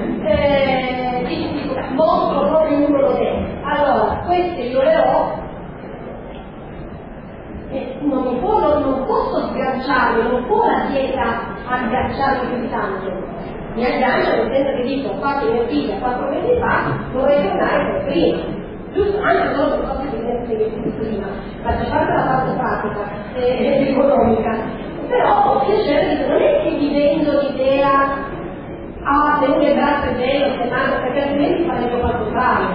mostro proprio il numero dentro. Allora, queste io le ho e non posso sganciarmi, non può la dieta agganciarmi più di tanto. Mi aggancio nel senso che dico, ho fatto mio figlio 4 mesi fa, vorrei tornare per prima. Giusto? Anche solo per cose che prima, faccio parte la parte pratica e economica. Però ho piacere di non è che mi vendo l'idea, se uno è braccio è bello, se manca, perché altrimenti farei qualche contrario.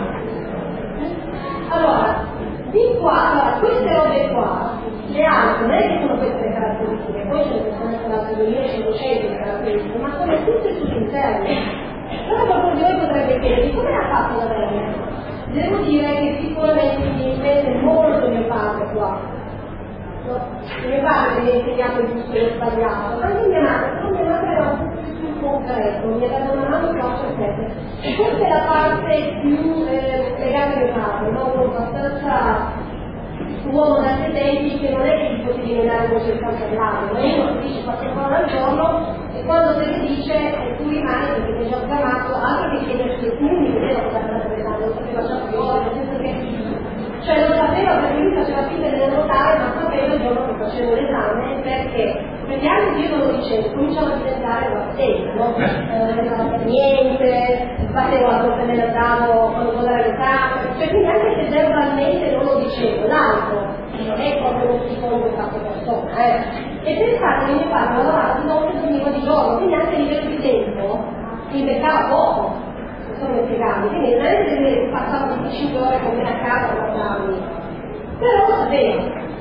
Allora, di qua, queste robe qua, le altre, non è che sono queste le caratteristiche, poi ce ne sono state 2500 caratteristiche, ma sono tutte sull'interno. Allora qualcuno di voi potrebbe chiedermi come ha fatto da bene? Devo dire che sicuramente mi impegna molto mio padre qua. No? Mio padre mi ha insegnato il giusto e il sbagliato, anche mia madre, però mia madre era un po' più concreto, mi ha dato una mano che ho certezza. E questa è la parte più legata a mio padre, no? Uno abbastanza uomo da 6 tempi che non è che ti potevi menare con il campo all'anno, uno ti dice 4 ore al giorno e quando te ne dice tu rimani perché ti hai già programmato, altro che chiedersi io mi vedevo cosa stava pensando, lo sapeva già più ore, nel senso che cioè lo sapeva perché lui faceva finta di non notare, ma sapeva il giorno che facevo l'esame perché anche io non lo dicevo, cominciavo a diventare una stessa, no? Non pensavo per niente, battevo la porta nella tavola quando voleva l'esame, cioè quindi anche se verbalmente non lo dicevo, l'altro non è proprio uno psicologo questa persona, E pensate che mio padre lavorava di notte e dormiva di giorno, quindi anche a livello di tempo inventava poco, non so come spiegarmi, quindi non è che passavo 25 ore con me a casa a guardarmi, però lo sapeva,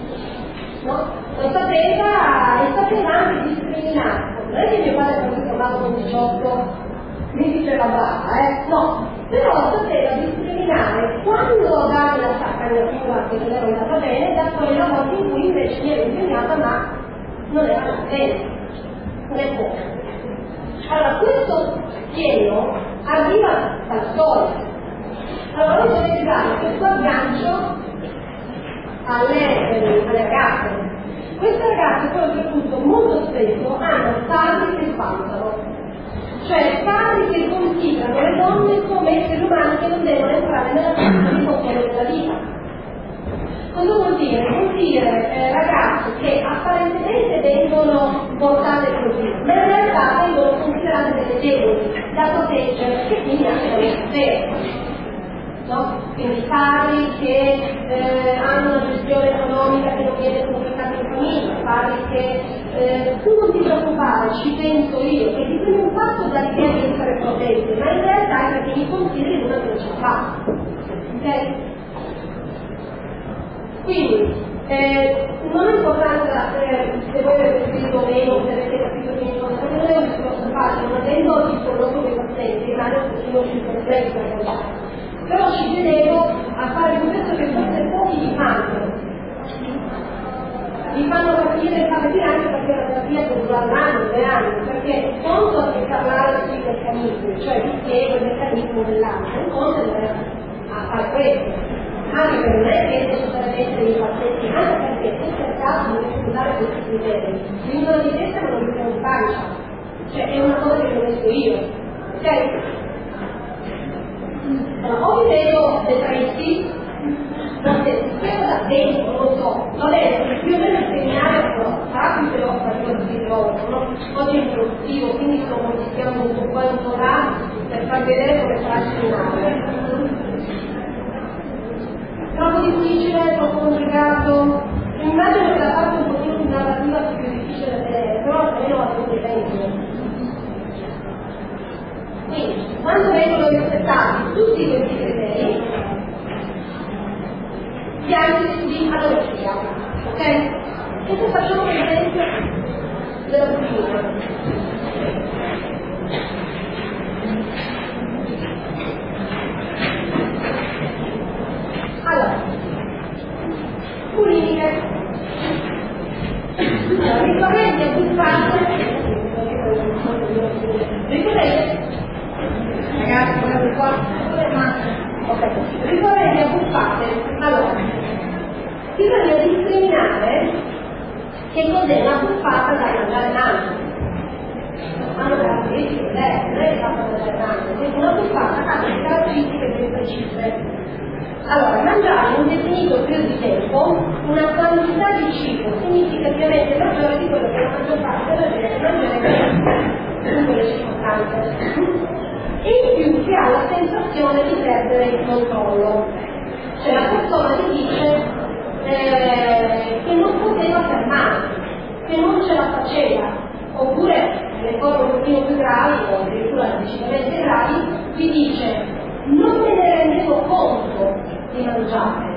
no? Lo sapeva e sapeva anche discriminare. Non è che mio padre quando si trovava con 18 mi diceva brava, no, però sapeva discriminare quando dare la sacca a mia figura che non era andata bene da quella volta in cui invece mi ero impegnata ma non era andata bene, non è poco. Allora questo pieno arriva dal sole. Allora voi dovete dare questo aggancio alle ragazze. Queste ragazze poi oltretutto molto spesso hanno padri che spantano, cioè padri che considerano le donne come esseri umani che non devono entrare nella vita di controllo della vita. Cosa vuol dire? Vuol dire ragazze che apparentemente vengono portate così, ma in realtà vengono considerate delle deboli da proteggere e quindi anche da potere. No? Quindi padri che hanno una gestione economica che non viene comunicata in famiglia, padri che tu non ti preoccupare, ci penso io, che dipende un fatto dall'idea di essere protette, ma in realtà è perché mi consideri una che non ce la fa. Ok? Quindi non è importante se voi avete capito o meno, se avete capito benissimo, perché non è un discorso facile, non avendo il prodotto dei pazienti, ma è un pochino più complesso in realtà. Però ci tenevo a fare un pezzo che forse pochi vi fanno capire anche perché la terapia può durare un anno, 2 anni, perché conto è parlare sui meccanismi, cioè vi spiego il meccanismo dell'anno, un conto è a fare questo, anche perché non è che necessariamente i pazienti, anche perché se per caso dovete usare questi criteri, di uno di testa non lo mettiamo in pancia, cioè è una cosa che ho messo io. Ok? ok? Allora, o vi vedo depressi, non se si spiega da dentro, non lo so, va bene, più o meno il seminario sarà più veloce per quello che no? Oggi è introduttivo, quindi lo modifichiamo un po' in là per far vedere come sarà il seminario. Troppo difficile, troppo complicato. Immagino che la parte un pochino più narrativa sia più difficile da vedere, però almeno la competenza. Quindi, quando vengono rispettati tutti questi criteri, diagnosi di patologia, ok? E se facciamo un esempio della bulimia. Allora, bulimiche. Ricorrenti a buffate. Ricorrenti? Ragazzi, guardate qua. Ok. Ricorrenti a buffate. Allora, bisogna discriminare che cos'è una buffata da mangiare tanto. Hanno caratteristiche diverse, non è che fatta da mangiare tanto, quindi una buffata ha delle caratteristiche ben precise. Allora, mangiare in un definito periodo di tempo una quantità di cibo significativamente maggiore di quello che la maggior parte della gente mangerebbe in quelle circostanze. E in più si ha la sensazione di perdere il controllo. Cioè la persona ti dice che non poteva fermarsi, che non ce la faceva, oppure le cose un pochino più gravi, o addirittura decisamente gravi, vi dice non me ne rendevo conto di mangiare,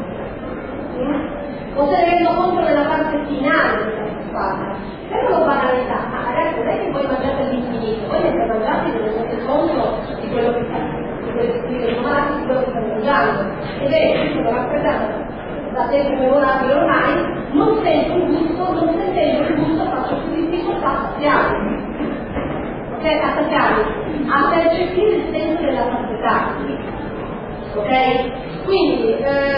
o se ne rendo conto nella parte finale della buffata. Per una banalità, ma ragazzi non è che voi mangiate all'infinito, voi mentre mangiate vi rendete conto di quello che state mangiando. Ed è questo che rappresenta da tempo memorabile ormai, non sento il gusto, non sentendo il gusto faccio più difficoltà a saziarmi. Ok? A saziarmi, a percepire il senso della sazietà. Ok? Quindi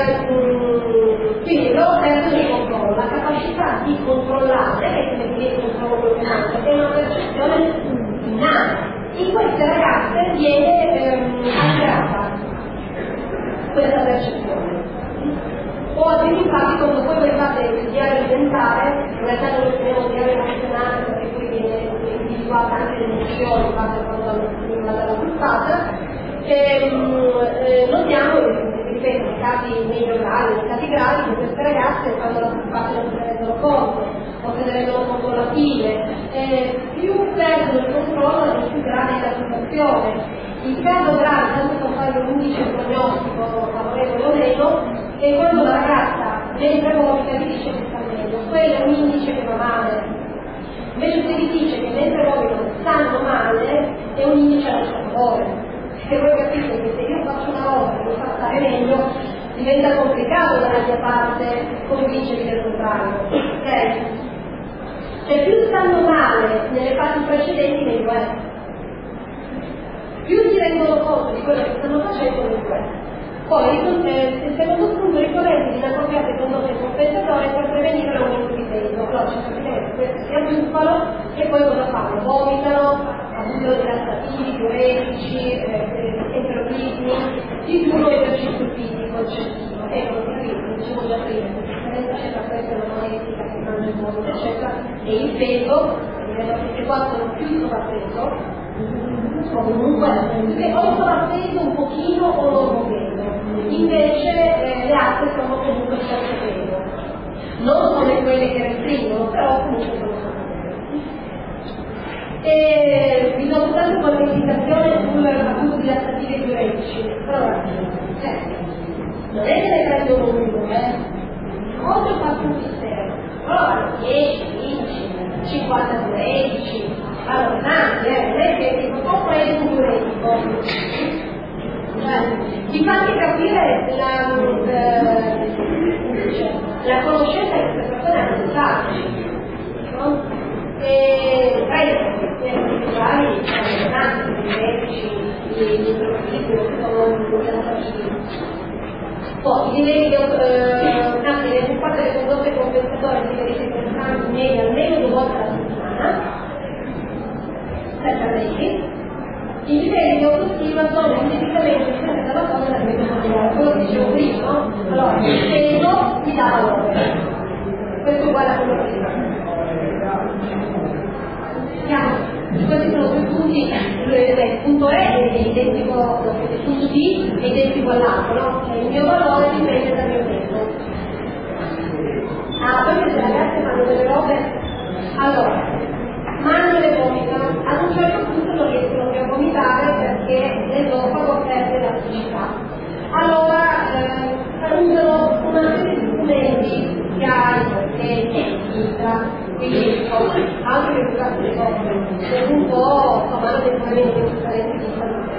loro perdono il controllo, la capacità di controllare, che come dire controllo quello che mangia, è una percezione innata. In queste ragazze viene alterata questa percezione. O addirittura quando poi voi fate il diario alimentare, in realtà noi chiamiamo diario emozionale perché poi viene individuata anche l'emozione in base a quando dalla buffata, notiamo, ripeto, nei casi medio gravi, nei casi gravi, che queste ragazze quando la buffata non se ne rendono conto, o se ne rendono controlative, più perdono il controllo, più grave è la situazione. Il caso grave, tanto per fare un indice prognostico favorevole o meno, è quando la ragazza mentre vomita vi dice che sta meglio, quello è un indice che va male. Invece se vi dice che mentre vomitano stanno male, è un indice a nostro favore. Perché voi capite che se io faccio una roba che mi fa stare meglio, diventa complicato dalla mia parte convincervi del contrario. Ok? Cioè più stanno male nelle fasi precedenti, meglio è. Più si rendono conto di quello che stanno facendo, meglio è. Poi il secondo punto ricorrente di inappropriate condotte compensatorie per prevenire l'aumento di peso. Allora praticamente questi si abbuffano e poi cosa fanno? Vomitano, abusano di lassativi, diuretici, enteropismi, di più lo esercizio fisico eccessivo. Ecco, qui, dicevo già prima, c'è la pressione moletica che mangia il vomito, eccetera, e il peso, perché qua sono più sovrappeso, o comunque o sovrappeso un pochino o non peso. Invece le altre sono comunque sottopeso, non come quelle che restringono, però comunque sono sottopeso. E vi do soltanto qualche indicazione sull'abuso di lassativi e diuretici. Allora, non è che ne prendono uno, oggi ho fatto un mistero, però 10, 15, 50 diuretici, allora tanti, non è che non può prendere un diuretico. Vi fate capire la conoscenza che queste persone hanno di farci, no? E i vari tanti, i medici, i profili, poi i livelli le buffate delle condotte compensatorie di livelli interessanti in media almeno 2 volte alla settimana, senza mesi. I livelli continuazione indebitamente dipende dalla cosa da cui quello che dicevo prima, no? Allora, il peso mi dà valore. Questo è uguale a quello che questi sono due punti, il punto E è identico, il punto D è identico all'altro, no? Il mio valore dipende dal mio peso. Poi queste ragazze fanno delle robe, allora, mangiano e vomitano, ad un certo punto non riescono più a vomitare perché l'esofago perde elasticità. Allora, usano una serie di strumenti che filtra, quindi altro che curare le cose, è un po' insomma dei problemi differenti di salute.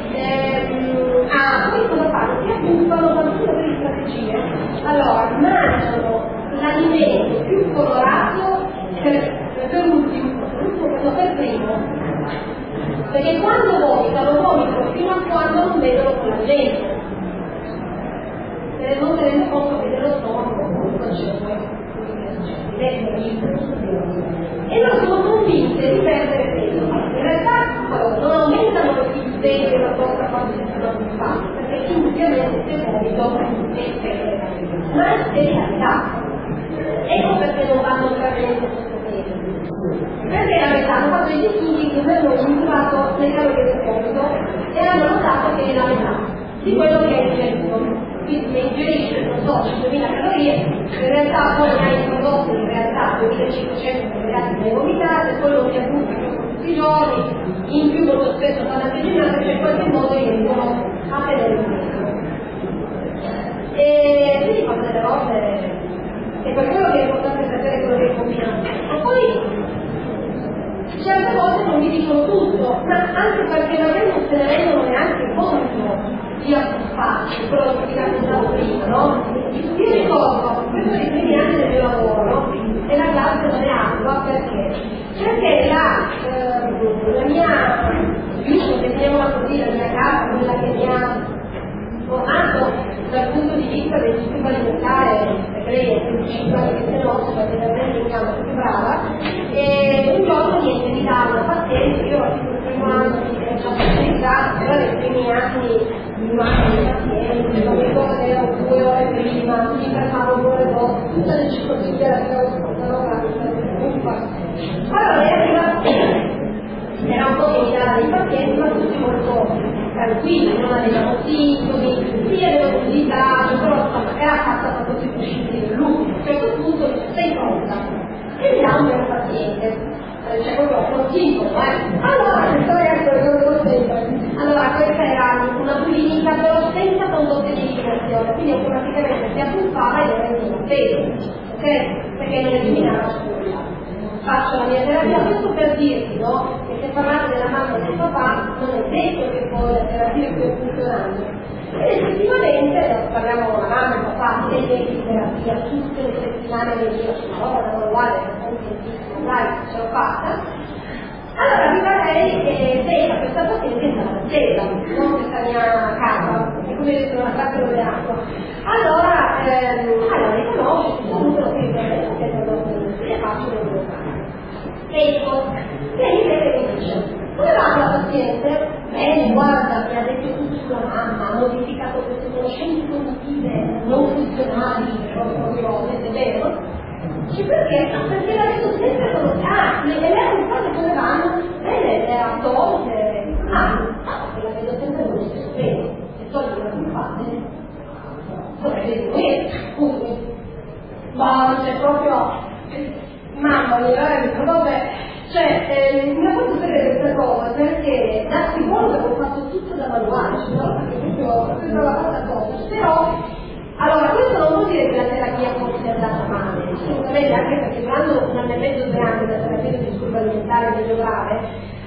Poi cosa fanno? Si abbuffano da tutte le strategie. Allora, mangiano l'alimento più colorato per ultimo, per primo. Perché quando vomitano fino a quando non vedono quella gente. Non tenendo conto che dello stomaco comunque c'è e loro sono convinte di perdere peso. In realtà non aumentano il peso della vostra quando si sono abituati, perché indubbiamente se vomito è perdere peso, ma è sterilità. Ecco perché non vanno veramente questo peso. Perché la verità hanno fatto degli studi che hanno misurato le calorie del vomito e hanno notato che è la metà di quello che è il gesto. Quindi se ingerisce, non so, 5.000 calorie, in realtà poi hai prodotto in realtà 2.500 calorie da vomitare, poi lo si abbusa tutti i giorni, in più molto spesso fanno avvicinare, cioè in qualche modo riescono a tenere il peso. E quindi fanno delle robe, e per quello che è importante sapere quello che combinano. Ma poi certe volte non vi dicono tutto, ma anche perché magari non se ne rendono neanche conto di affasci, quello che vi raccontavo prima, no? Io ricordo, questo è i primi anni del mio lavoro, no? E la classe non è acqua, perché? Perché la mia, giusto, definiamola così, la mia casa, quella che mi ha formato dal punto di vista del sistema alimentare, perché lei è più disciplinato che se no, perché veramente in campo più brava, e un giorno niente, mi danno pazienza, io ho il primo anno di specializzato, però nei primi anni mi mancano pazienza, non mi ricordo che ero 2 ore prima, mi fermavo 2 ore dopo, tutta le ciclopsie la tiravo su questa roba, allora lei arriva, era un po' che mi dava dei pazienti, ma tutti molto tranquilli, non avevano sintomi, sì avevo curiosità, però era fatta proprio più possibile per lui. A un certo punto mi sei pronta e mi dà un mio paziente, cioè proprio con sintomo, allora questa ragazza lo ricordo sempre. Allora questa era una bulimia però senza condotte di eliminazione, quindi automaticamente si abbuffava e doveva essere un peso, ok? Perché non eliminava nulla. Faccio la mia terapia, questo per dirti, no? Che se parlate della mamma e del papà non è detto che poi la terapia stia funzionando. Ed effettivamente, parliamo con la mamma e il papà, dei mesi di terapia, tutte le settimane venirci, una volta da guardare, dai, ce l'ho fatta. Allora arriva lei e vede questa paziente in attesa, non questa mia casa, è come detto una casa dove acqua. Allora riconosce tutto quello che è facile da fare. Ecco, lei vede che dice, come va la paziente? Bene, guarda, mi ha detto tutto sulla mamma, ha modificato queste conoscenze cognitive non funzionali, proprio, è vero? Dice perché? Perché la vedo sempre conosciare, le altre cose come vanno? Bene, le ha tolte, perché la vedo sempre con lo stesso peso, e togli la più facile, dovrebbe dire, scusi, ma c'è proprio... Mamma mia, vabbè, cioè, mi ha fatto sapere questa cosa perché da psicologa ho fatto tutto da manuale, no? Perché proprio la fatta cosa, però, allora questo non vuol dire che la terapia fosse andata male, assolutamente, anche perché durante 1 anno e mezzo, 2 anni da terapia di disturbo alimentare medio grave,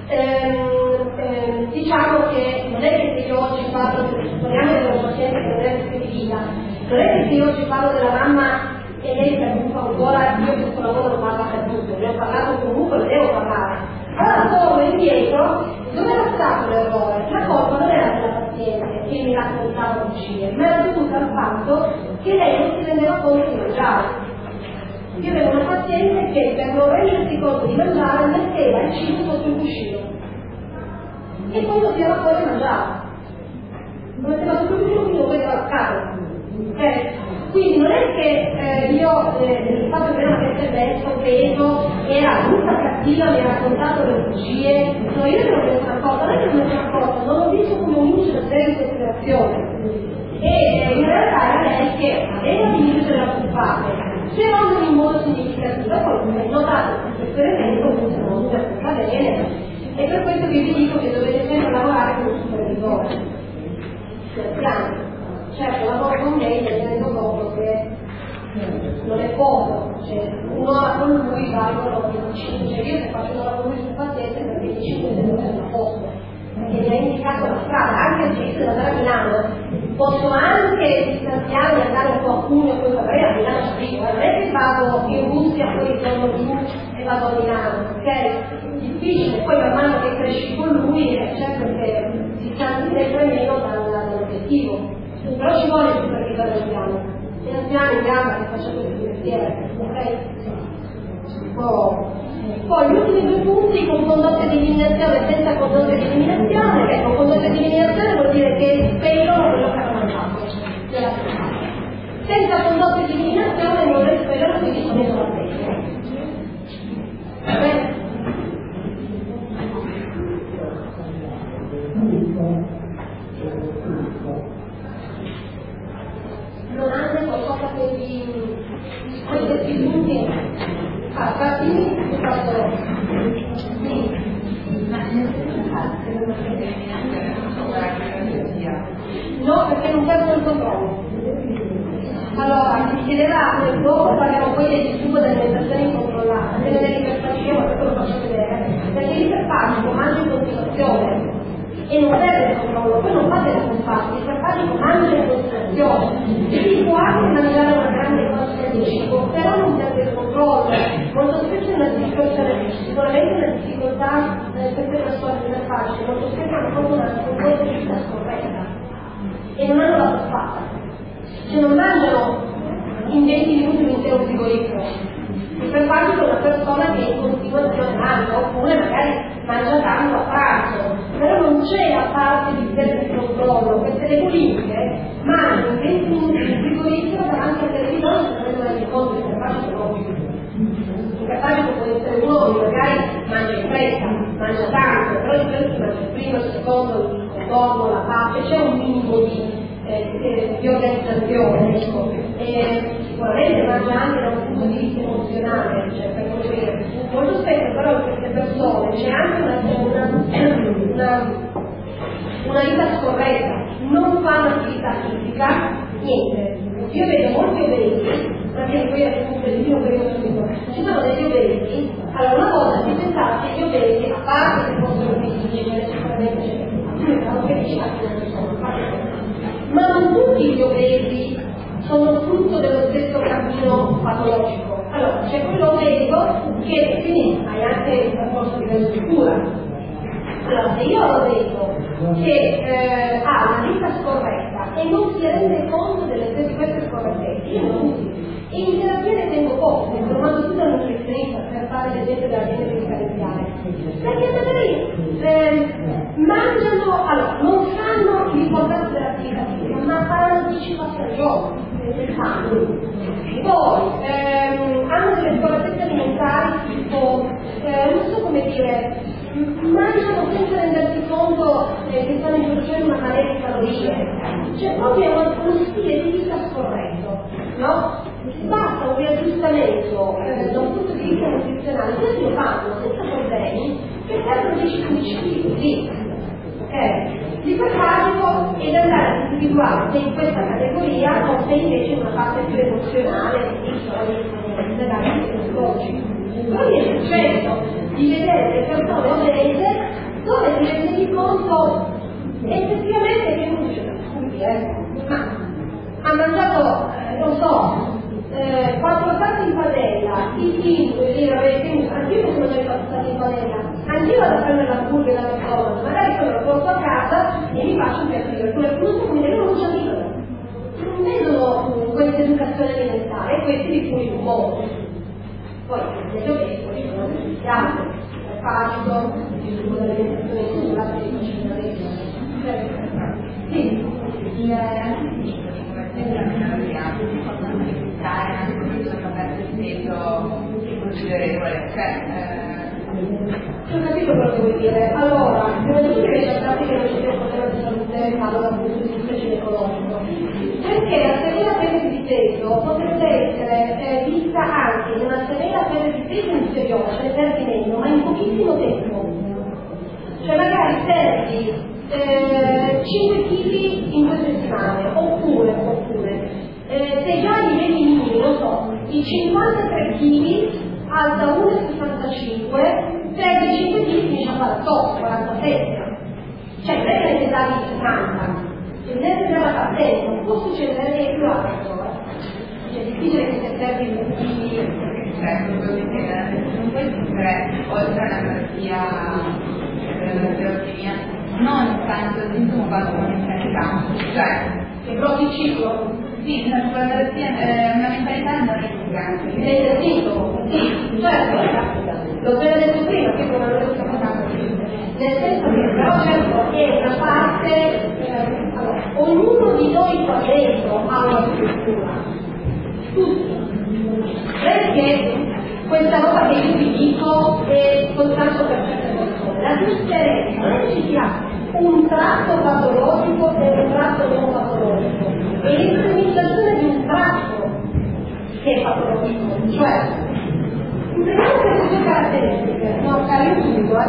diciamo che non è che io oggi parlo, supponiamo che un paziente che non è più di vita, non è che io oggi parlo della mamma e lei si abbufa ancora, io questo lavoro non parla per tutto, ne ho parlato comunque, ne devo parlare. Allora torno indietro, dove era stato l'errore? La colpa non era della paziente che mi raccontava di uscire, ma era dovuta al fatto che lei non si rendeva conto di mangiare. Io avevo una paziente che per non rendersi conto di mangiare metteva il cibo sotto il cuscino e quando si era fuori mangiava. come se fosse più quindi poi va a casa. Quindi non è che io il fatto che era che adesso peso era tutta cattiva, mi ha raccontato le bugie, no, io non me ne sono accorta, non è che me ne sono accorta, non l'ho visto come un indice di considerazione. E in realtà era lei che aveva l'inizio della culpata, però non in modo significativo, poi come notato questo elemento funziona va bene, e per questo che vi dico che dovete sempre lavorare con un supervisore. Certo, lavoro con lei mi rendo conto che non è poco, cioè un'ora con lui valgono 25, cioè io se faccio un'ora con lui sul paziente per 25 secondi non a posto, perché mi ha indicato la strada, anche se io devo andare a Milano, posso anche distanziarmi, andare un po' a Cuneo e poi magari a Milano arrivo, non è che vado in Russia, poi torno giù e vado a Milano, ok? Difficile, poi man mano che cresci con lui è certo che si canti sempre meno dall'obiettivo. Però ci vuole il supervisore anziano, gli anziani in gamba che facciano questo mestiere, ok? Poi gli ultimi due punti con condotte di eliminazione e senza condotte di eliminazione, che con condotte di eliminazione vuol dire che spelano quello che hanno mangiato, senza condotte di eliminazione non le spelano, quindi sono la pelle. Non hanno qualcosa che questi punti fatti fatto sì. No, perché non perdo il controllo. Allora, si chiedeva dopo parliamo poi del disturbo dell'alimentazione incontrollata, dell'iperfagio, ma questo lo faccio vedere, perché l'iperfagico mangia in continuazione e non perde il controllo, poi non fate la compagna, l'iperfagico mangia in continuazione, quindi può anche mangiare una grande quantità di cibo, però non perde il controllo, molto spesso è una difficoltà, sicuramente una difficoltà per queste persone iperfagiche, molto spesso hanno proprio una controllo scorretta e non hanno la sospata. Cioè non mangiano in 20 minuti un intero frigorifero, l'iperfagico è una persona che in continuazione mangia, oppure magari mangia tanto a pranzo, però non c'è la parte di perdere il controllo, queste le bulimiche mangiano in 20 minuti in frigorifero davanti al televisore e si prendono il conto, l'iperfagico no. L'iperfagico può essere uno che magari mangia in fretta, mangia tanto, però di solito si mangia il primo, il secondo, il contorno, la parte, c'è un minimo di organizzazione, ecco. Sicuramente mangia anche da un punto di vista emozionale, cioè per dire, molto spesso però in queste persone c'è anche una vita scorretta, non fa un'attività fisica, niente. Io vedo molti obesi, perché poi appunto il primo periodo subito, ci sono degli obesi, allora una volta si pensava che gli obesi, a parte che possono fisici, sicuramente ma non tutti gli obesi sono frutto dello stesso cammino patologico. Allora, c'è quello obeso che quindi hai anche il percorso di livello di cura. Allora, se io ho detto che ha una vita scorretta e non si rende conto di queste scorrettezze, io non uso. E in terapia ne tengo poco, mi sono mandato tutta la nutrizionista per fare l'esempio della dieta medicalizzare. Perché magari mangiano, allora, non sanno l'importanza dell'attività fisica, ma fanno 10 passi al giorno. Poi hanno delle scorrettezze alimentari tipo, non so come dire, mangiano senza rendersi conto che stanno introducendo una marea di calorie. Cioè proprio uno stile di vita scorretto, no? Basta un riaggiustamento da un punto di vista nutrizionale, questi lo fanno senza problemi, che perdono 10-15 kg così. L'iperfagico è da andare a individuare se in questa categoria o se invece in una parte più emozionale, quindi sono legati psicologici. Poi mi è successo di vedere le persone obese dove si rende conto effettivamente che uno dice ma ha mangiato, non so, 4 passi in padella, i chili, anch'io mi sono già passati in padella, anch'io vado a prendere la burger da McDonald's, magari poi lo porto a casa e mi faccio un piatto di verdura, non so come dire, non lo capito. Non vedono questa educazione alimentare e questi di cui un modo. Poi, nel obesco ci sono tutti gli altri, il fascio, il disturbo dell'alimentazione, la sì. Ho capito quello che vuoi dire. Allora, prima di tutto che c'è stati che non c'è un problema di salute, parlo dal punto di vista ginecologico, perché la severa pelle di peso potrebbe essere vista anche in una severa pelle di peso inferiore, cioè perdi meno, ma in pochissimo tempo. Cioè magari perdi 5 kg in 2 settimane, oppure se già i livelli minimi, lo so, i 53 kg alta 1,65, perdi 5 kg finisce a 48, 47. Cioè non è che ne dà di 60, se deve tenere la partenza, non può succedere che è più alto. Cioè è difficile che se perdi 20 kg. Non puoi essere oltre alla malattia della leucemia, non tanto il sintomo quanto una mentalità, cioè che proprio il ciclo. Sì, una mentalità non risultante. È sintomo, sì, certo, l'ho già detto prima, che come avevo fatto nel senso che però certo è una parte, allora, ognuno di noi qua dentro ha una struttura, tutti, perché questa roba che io vi dico è soltanto per certe persone, la differenza non è che ci sia un tratto patologico e un tratto non patologico, è l'implementazione di un tratto che è patologico, cioè vediamo queste due caratteristiche, no, io subito,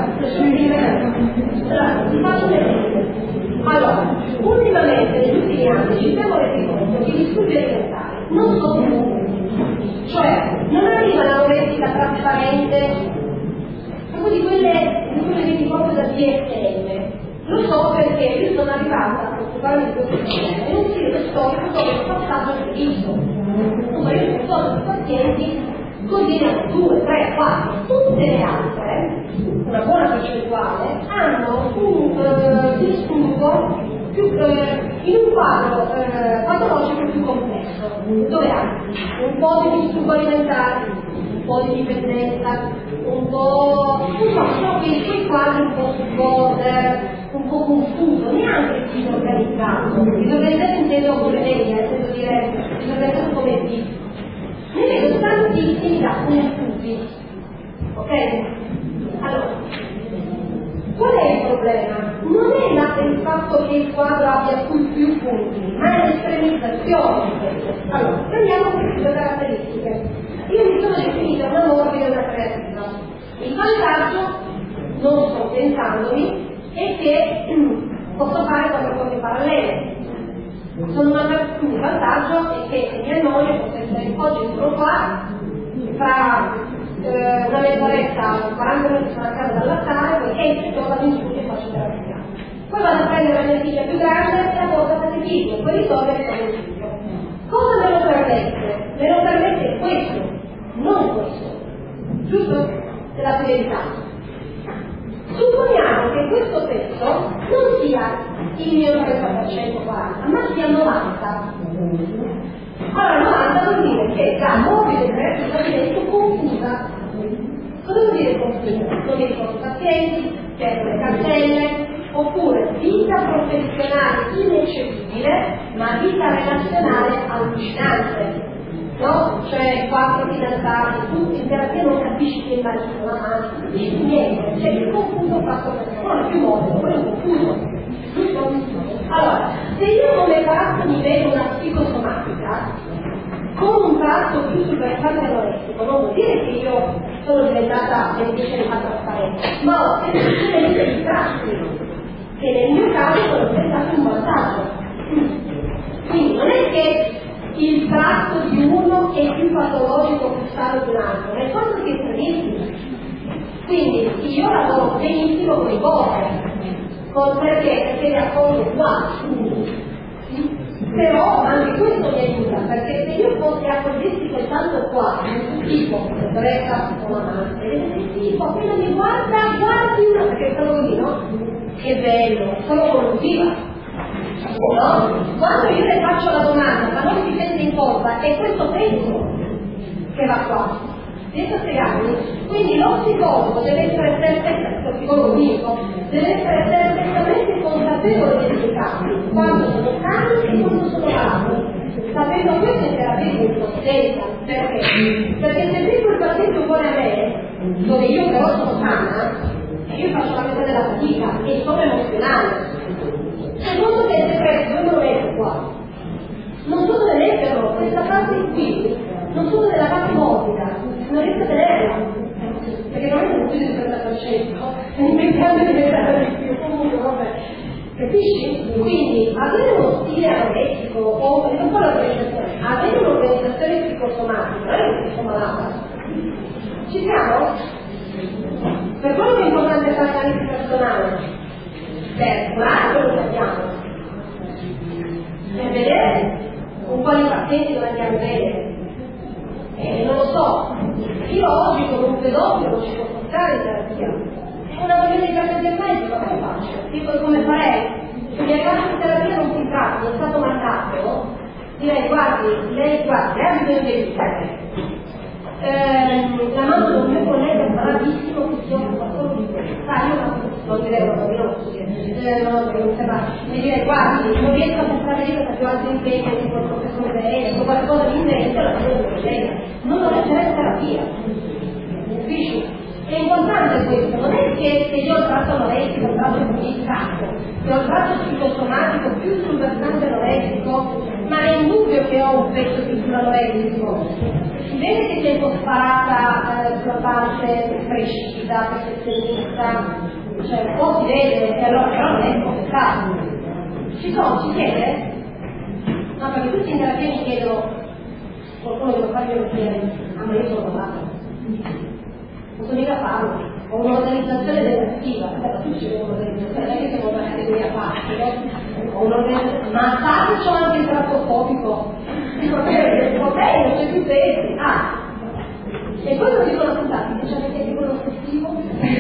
ti faccio vedere. Allora, ultimamente negli ultimi anni ci siamo resi conto che gli studi elementari non sono più, cioè non arriva la novellica trasparente, proprio di quelle che proprio da DSM. Lo so perché io sono arrivata a preoccuparmi di questo problema e non si vede storico dove il passaggio è previsto. Io ci sono i pazienti così ne hanno 2, 3, 4, tutte le altre, una buona percentuale, hanno un disturbo più, in un quadro patologico più complesso, dove hanno un po' di disturbo alimentare, un po' di dipendenza, un po' sono quei quadri un po' su border, un po' confuso, neanche disorganizzato. Disorganizzato intendo come media, nel senso dire disorganizzato come tipo. Ne vedo tantissimi da confusi, ok? Allora, qual è il problema? Non è il fatto che il quadro abbia più punti, ma è l'estremizzazione di questo. Allora, prendiamo queste due caratteristiche. Io mi sono definita una morbida e una creativa. Il vantaggio, non sto pensandomi, è che posso fare quattro cose parallele. Sono un vantaggio è che mia moglie può essere oggi sono qua, fra una mezz'oretta, 40 minuti sono a casa da allattare, poi entro, vado in studio e faccio terapia. Poi vado a prendere la mia figlia più grande e la porto a casa figlia, poi risolvere il mio figlio. Cosa me lo permette? Me lo permette questo, non questo. Giusto? È la verità. Supponiamo che questo pezzo non sia il mio 30% 40, ma sia 90. Allora 90 vuol dire che da morbido e creativa divento confusa. Cosa vuol dire confusa? Non mi ricordo i pazienti, perdo le cartelle, oppure vita professionale ineccepibile, ma vita relazionale allucinante. No? Cioè 4 fidanzati, tu in terapia non capisci che il marito, la mamma, non capisci niente, c'è il confuso fatto perché non è più morbido, quello è confuso. Giusto? Allora, se io come tratto mi vedo una psicosomatica, con un tratto più sul versante anoressico, non vuol dire che io sono diventata beneficiaria trasparente, ma ho semplicemente dei tratti, che nel mio caso sono diventati un vantaggio. Quindi non è che il tratto di uno è più patologico più sano di un altro, è fatto che è estremissimo. Quindi io lavoro benissimo con i border, perché mi accorgo qua, però anche questo mi aiuta, perché se io fossi accorgessi soltanto qua, tipo, resta con la mano, e tipo, appena mi guardi una, perché sono così, no? Che bello, sono collettiva. No? Quando io le faccio la domanda, ma non si sente in colpa, è questo penso che va qua. Riesco a spiegarmi? Quindi lo psicologo deve essere lo psicologo clinico deve essere perfettamente consapevole dei suoi casi, quando sono sani e quando sono malati. Sapendo questo in terapia di impotenza, perché? Perché se dico il paziente vuole a me, dove io però sono sana, e io faccio la metà della fatica e sono emozionale. Secondo me il decreto dove lo metto qua? Non so dove metterlo, questa parte qui, non so dove la parte morbida, non riesco a tenerla, perché non è un studio del 30%, inventando di diventare di più, comunque vabbè. Capisci? Quindi avere uno stile anoressico o non fa l'organizzazione, avere un'organizzazione psicosomatica, non è che sono malata. Ci siamo? Per quello che è importante fare l'analisi personale, per curare quello che abbiamo, per vedere con quali pazienti non andiamo bene. Non lo so, io oggi con un pedofilo non ci posso stare in terapia. Una voglia di terapia del medico, come faccio? Dico come farei? Se mi ragazzo di terapia non si tratta, mi è stato mandato, direi lei ha bisogno di aiutare. La mando con un mio collega bravissimo che si occupa solo di questo. Io non direi mi direi guardi, non riesco a pensare lì perché ho altri impegni tipo il professore Bene, o qualcosa di invento, la mando con un collega. Non lo lascerei in terapia. Capisci? È importante questo, non è che se io ho tratto anoressico, ho tratto il cazzo, che ho tratto psicosomatico più sul versante anoressico, ma è indubbio che ho un pezzo più sull'anoressico. Si vede che tengo sparata sulla parte precisa, perfezionista, cioè un po' si vede, e allora però non è confessato. Ci chiede? No, perché tutti in terapia mi chiedono, qualcuno che lo fa io lo chiede, ma io sono malata. Non so mica farlo, ho un'organizzazione depressiva, tu c'è un'organizzazione, non è che siamo una categoria a parte, ho un'organizzazione, ma sai che c'ho anche il trafoscopico, dico ok, non c'è più pesi, e poi lo dicono tutti, c'è anche il ossessivo,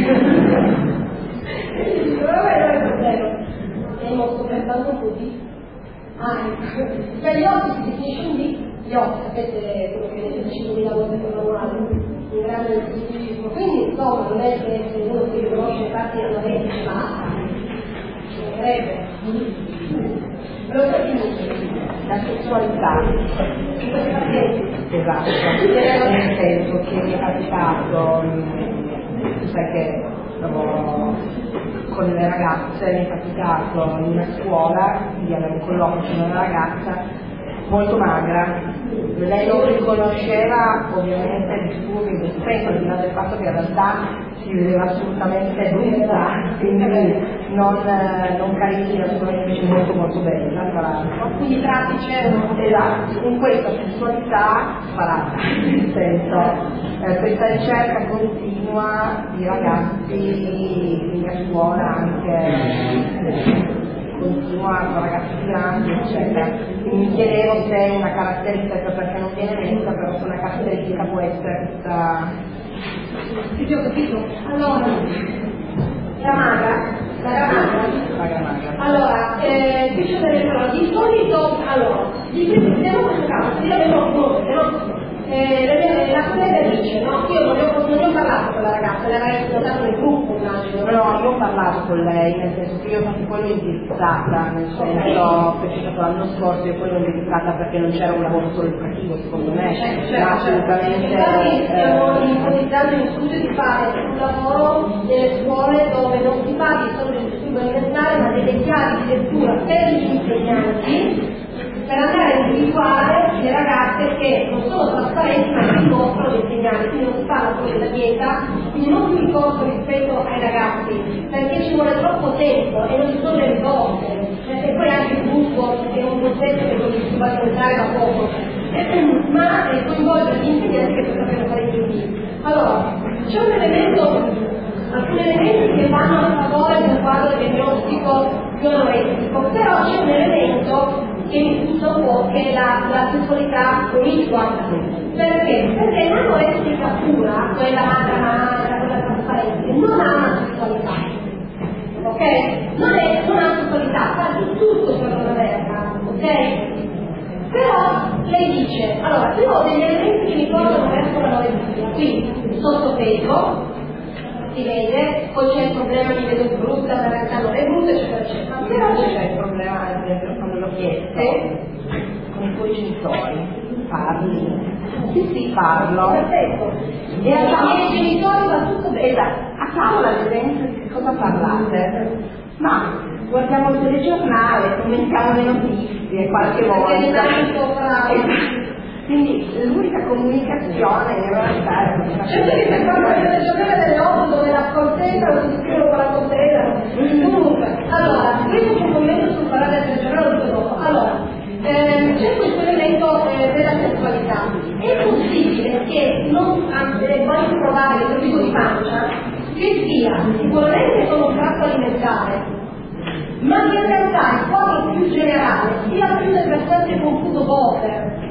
e dico vabbè, non è problema, e non sto pensando così, per gli occhi si definisce un D, gli occhi, sapete quello che dice 5.000 volte per lavorare, un grande narcisismo, quindi insomma non è che se uno si riconosce infatti non è che basta, ci vorrebbe. Però la sessualità, esatto, nel senso che mi è capitato, perché lavoro con le ragazze, mi è capitato in una scuola di avere un colloquio con una ragazza molto magra. Lei non riconosceva ovviamente disturbi in questo senso, al di là del fatto che in realtà si vedeva assolutamente brutta, quindi non carina, assolutamente molto molto bella, tra l'altro. Quindi pratici esatto, con questa sessualità sparata, nel senso questa ricerca continua di ragazzi, quindi a scuola anche continua con ragazzi grandi, eccetera. Quindi mi chiedevo se è una caratteristica, perché non viene messa, però se una caratteristica può essere questa. Sì, ho capito. Allora, la magra. Allora, di solito, vediamo questo caso, io avevo conosciuto, no? La collega dice, no? Io non ho parlato con la ragazza, l'aveva notato nel gruppo, immagino. No, io ho parlato con lei, nel senso che io sono poi indirizzata, nel senso che c'è stato l'anno scorso e poi l'ho indirizzata perché non c'era un lavoro solo educativo, secondo me, assolutamente. Stiamo ipotizzando in studio di fare un lavoro nelle scuole dove non si parli solo del disturbo alimentare, ma delle chiavi di lettura per gli insegnanti, per andare a individuare le ragazze che non sono trasparenti ma si mostrano gli insegnanti, quindi non si parla solo della dieta, quindi non più ricorso rispetto ai ragazzi, perché ci vuole troppo tempo e non ci sono le risorse, e poi anche il gruppo è un progetto che non si va a entrare da poco, ma coinvolge gli insegnanti che potrebbero fare di più. Allora, c'è un elemento, alcuni elementi che vanno a favore del quadro diagnostico biologico, però c'è un elemento che mi scusa un po', che è la sessualità promiscua. Perché? Perché l'anorestica pura, quella magra, quella trasparente, non ha una sessualità. Ok? Non ha sessualità, fa di tutto per non averla, ok? Però lei dice, allora, io ho degli elementi che mi portano verso l'anoressia, quindi sottopeso, si vede, poi c'è il problema di vedo brutta, ma in realtà non è brutta, eccetera, eccetera. Però c'è il problema, ad esempio, quando l'ho chiesto con i tuoi genitori, parli, Sì, parlo. Perfetto. E a tavola, i genitori va tutto bene. esatto, a tavola ad esempio di cosa parlate? Ma guardiamo il telegiornale, commentiamo le notizie qualche volta. Quindi l'unica comunicazione in realtà è questa. Certo che per quanto il telegiornale delle 8 dove la consenta lo si scrive con la consenta. Comunque, allora, questo è un commento sul parlare del telegiornale lo dico dopo. Allora, c'è questo elemento della sessualità. È possibile che non voglio provare, lo dico di pancia, che sia sicuramente solo un tratto alimentare, ma che in realtà il quadro più generale sia più del versante confuso Boser.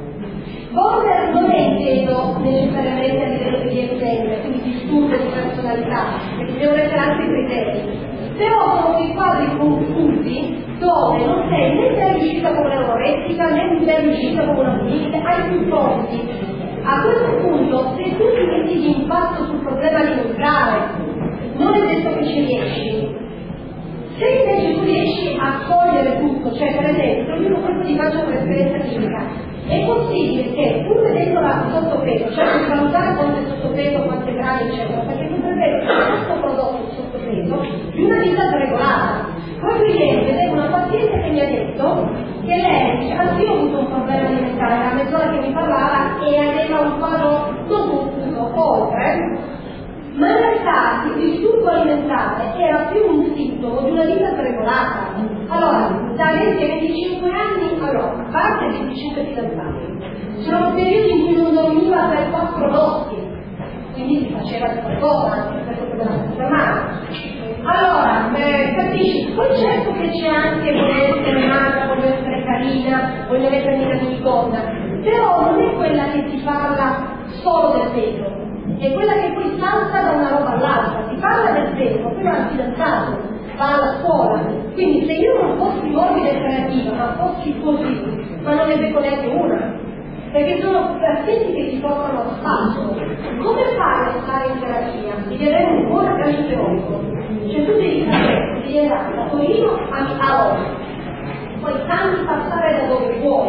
Boser non è inteso necessariamente a livello di DSM, quindi disturbo di personalità, perché devono essere altri criteri. Però sono quei quadri confusi dove non sei né sei riuscita con un'anorestica né sei riuscita con una bulimia, hai più fonti. A questo punto, se tu ti metti di impatto sul problema alimentare, non è detto che ci riesci. Se invece tu riesci a cogliere tutto, cioè per esempio, io questo ti faccio un'esperienza clinica, è possibile che pur vedendo la sottopeso, cioè per valutare quanto è sottopeso, quante grammi eccetera, perché potrebbe essere questo prodotto di sottopeso di una vita regolata. Proprio ieri vedevo una paziente che mi ha detto che lei dice, anch'io ho avuto un problema alimentare, la mezz'ora che mi parlava e aveva un quadro non confuso, oltre, ma in realtà il disturbo alimentare era più un sintomo di una vita regolata. Allora, da 20 a 25 anni, allora, a parte 25 fidanzati, sono periodi in cui non dormiva per 4 notti, quindi si faceva di qualcosa, anche per questo della settimana. Allora, capisci, poi certo che c'è anche voler essere magra, voler essere carina, voler essere minamicosa, però non è quella che ti parla solo del peso, è quella che poi salta da una roba all'altra, ti parla del peso, poi va al fidanzato, va alla scuola, quindi se io non fossi morbida e creativa, ma fossi così, ma non ne vedo neanche una, perché sono aspetti che ti portano allo spazio. Come fai a stare in terapia? Devi avere un buon aggancio teorico, cioè tu devi sapere, devi andare da Torino a Roma, poi tanti passare da dove vuoi.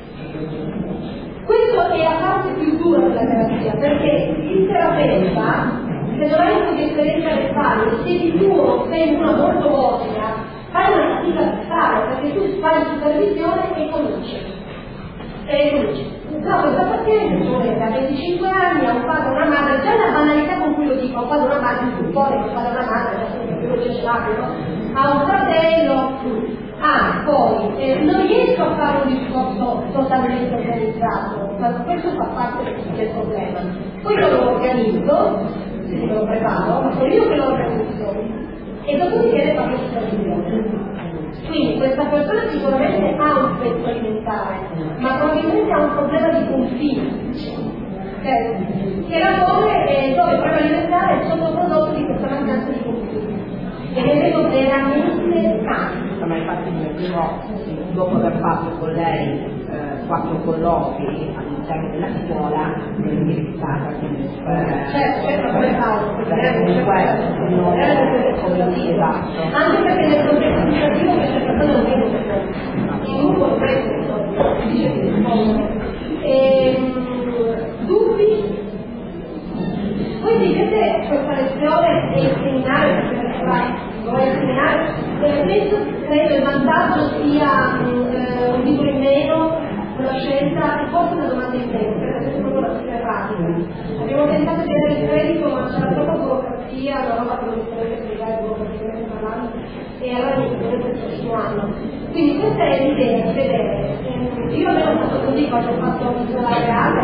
Questa è la parte più dura della terapia, perché il terapeuta, se non hai un po' di esperienza alle spalle, se di tuo sei una molto morbida, fai una fatica a stare, perché tu fai supervisione e cominci. No, questa paziente da 25 anni ha un padre e una madre, già la banalità con cui lo dico, ha un padre e una madre, si suppone che un padre e una madre, adesso più c'è no? Ha un fratello, poi non riesco a fare un discorso totalmente organizzato, ma questo fa parte del problema. Poi io lo organizzo, me lo preparo, ma sono io che lo organizzo e dopodiché parlo di supervisione. Quindi questa persona sicuramente ha un aspetto alimentare, ma probabilmente ha un problema di confine, che lavora dove il problema alimentare è il sottoprodotto di questa mancanza di confine. E ne vedo veramente tanti. Ma infatti nel primo, dopo aver fatto con lei 4 colloqui all'interno della scuola, mi è indirizzata certo, come fare? Esatto. Anche perché nel contesto educativo queste persone non vengono in un contesto dice che rispondono. Dubbi? Voi dite questa lezione e il seminario, perché vorrei seminare, penso credo il vantaggio sia un libro in meno, una scelta, e forse una domanda in meno, perché è proprio la sfida pratica. Abbiamo tentato di avere il credito, ma c'era troppa burocrazia, una roba che non si poteva spiegare burocraticamente parlando, e allora mi vedete il prossimo anno. Quindi questa è l'idea di vedere. Io avevo fatto così quando ho fatto la reale,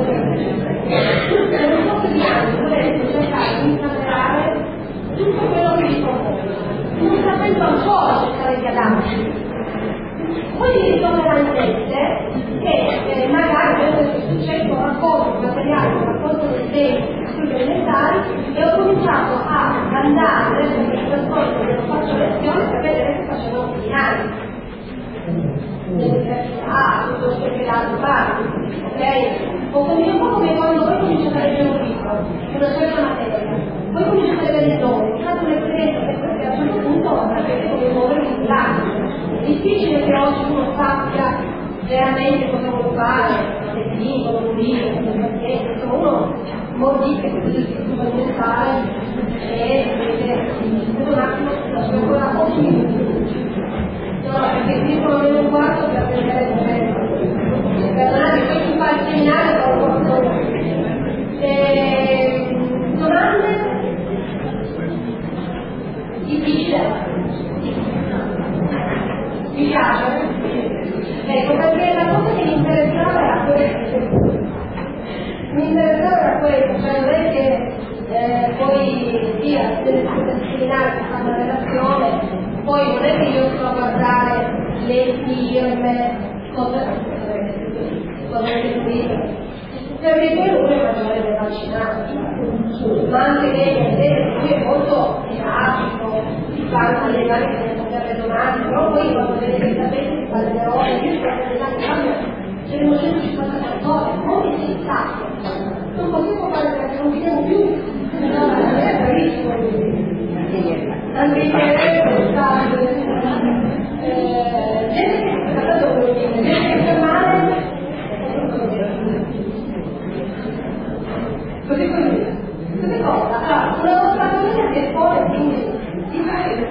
per un po' di anni volete cercare di incamerare tutto quello che vi propone, non sapendo ancora cercare di adarci. Poi mi ritornerà in mente che magari è successo un racconto materiale, un racconto dei temi studi elementari, e ho cominciato a andare per il trascorso che non faccio lezione per vedere che facevo ordinari. Nell'università, tutto ciò che l'altro parli, ok? O un po' come quando voi cominciate a leggere un libro, una certa materia, poi cominciate a vedere il nome, fate un'esperienza per questo, a un certo punto sapete come muovervi in là. È difficile che oggi uno sappia veramente cosa vuole fare, una tecnica, un libro, modifiche dell'istituto ambientale e un attimo la sua ancora oggi. No, perché qui sono nel quarto per vedere il momento. Perdonate, poi si fa il seminario domande? Difficile? Mi piace? Ecco, perché la cosa che mi interessava era questo. Mi interessava era questo, cioè non è che poi sia delle seminari che fanno la relazione, poi non è che io sto a guardare le firme, cosa perché quello poi mangerebbe vaccinati, ma anche lei lui è molto didattico, si fanno le mani che ne sapere domani, però poi quando vede che sapete si fa le robe, io sto pensando che c'erano 150 persone, come si sa? Non possiamo fare perché non vediamo più, no, è bravissimo, anche il cervello sta gente che sta parlando con gente che sta male. Così come cosa? Allora, una volta famiglia che poi quindi di fare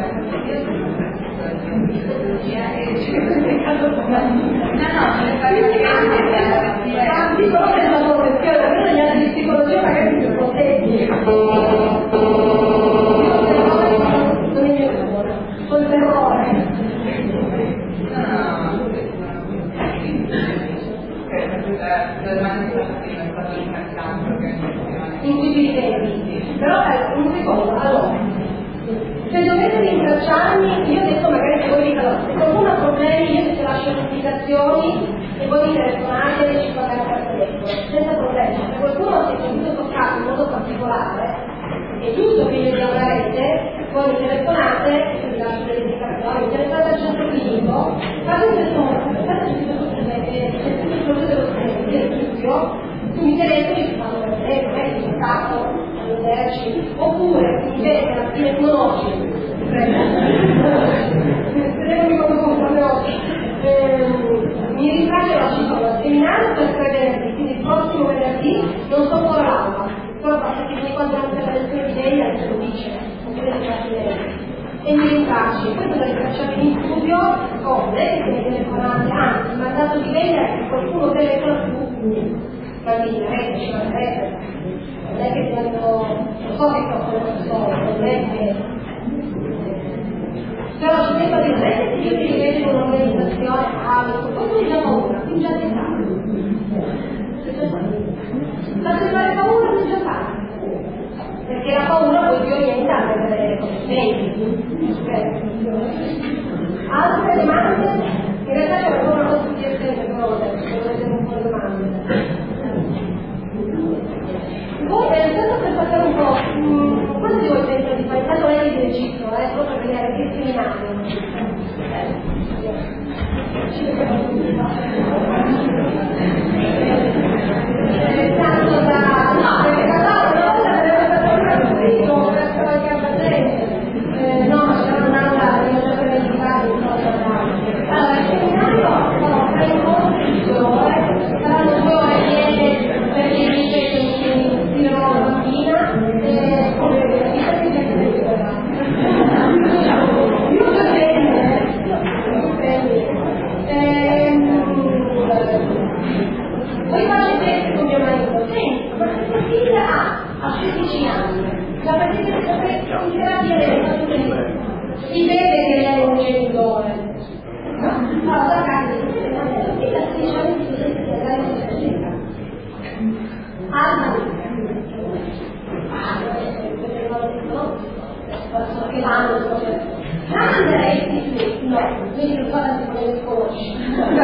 in cui vi rivedi. Però una seconda, allora, se dovete rintracciarmi, io ho detto magari che voi allora, se qualcuno ha problemi, io vi lascio le indicazioni e voi mi telefonate e ci fate per telefono, senza problemi. Se qualcuno si è sentito toccato in modo particolare, è giusto che io vi avrete, voi mi telefonate e vi lascio le indicazioni, telefonate al centro clinico, fate un telefono, fate subito dello studio, tu mi telefoni e ti fanno vedere, magari ti contatto all'interci, oppure mi vedi alla fine conosci, telefoni come come oggi, mi rifaccio la cifra al seminario per 3 venerdì, quindi il prossimo venerdì non so ancora l'aula, però basta che mi quando c'è la lezione di lei adesso lo dice, non potete farci lei. E mi rintracci, poi dovete rintracciare in studio cose che mi telefonate, anzi il mandato di lei è che qualcuno telefona su bambini, non è che ti hanno, non so che cosa non è che però ci tengo a dire che io ti rivedo un'organizzazione poi tu già paura, tu già sei ma se fare paura tu già fai perché la paura poi ti orienta a vedere come sei. Altre domande? In realtà c'è ancora una cosa successione però se volete un po' di domande. Voi pensate per sapere un po', quando di voi pensate di fare? Intanto lei di registro, proprio per vedere che seminario. Tanto da... perché una volta deve fare un video verso qualche altra gente. No, c'era un'altra, io già per verificare un po' da... Allora, il seminario sono 3 incontri di 2 ore, saranno 2 ore piene per chi dice che tirerò la mattina e come voi fate con mio marito, senti, ma questa figlia ha 16 anni, la partita di terapia si vede che lei è un genitore. No, da casa, la figlia ha 16 anni di andare in ricerca. Che l'anno Andrei, no, quindi non so come le conosci.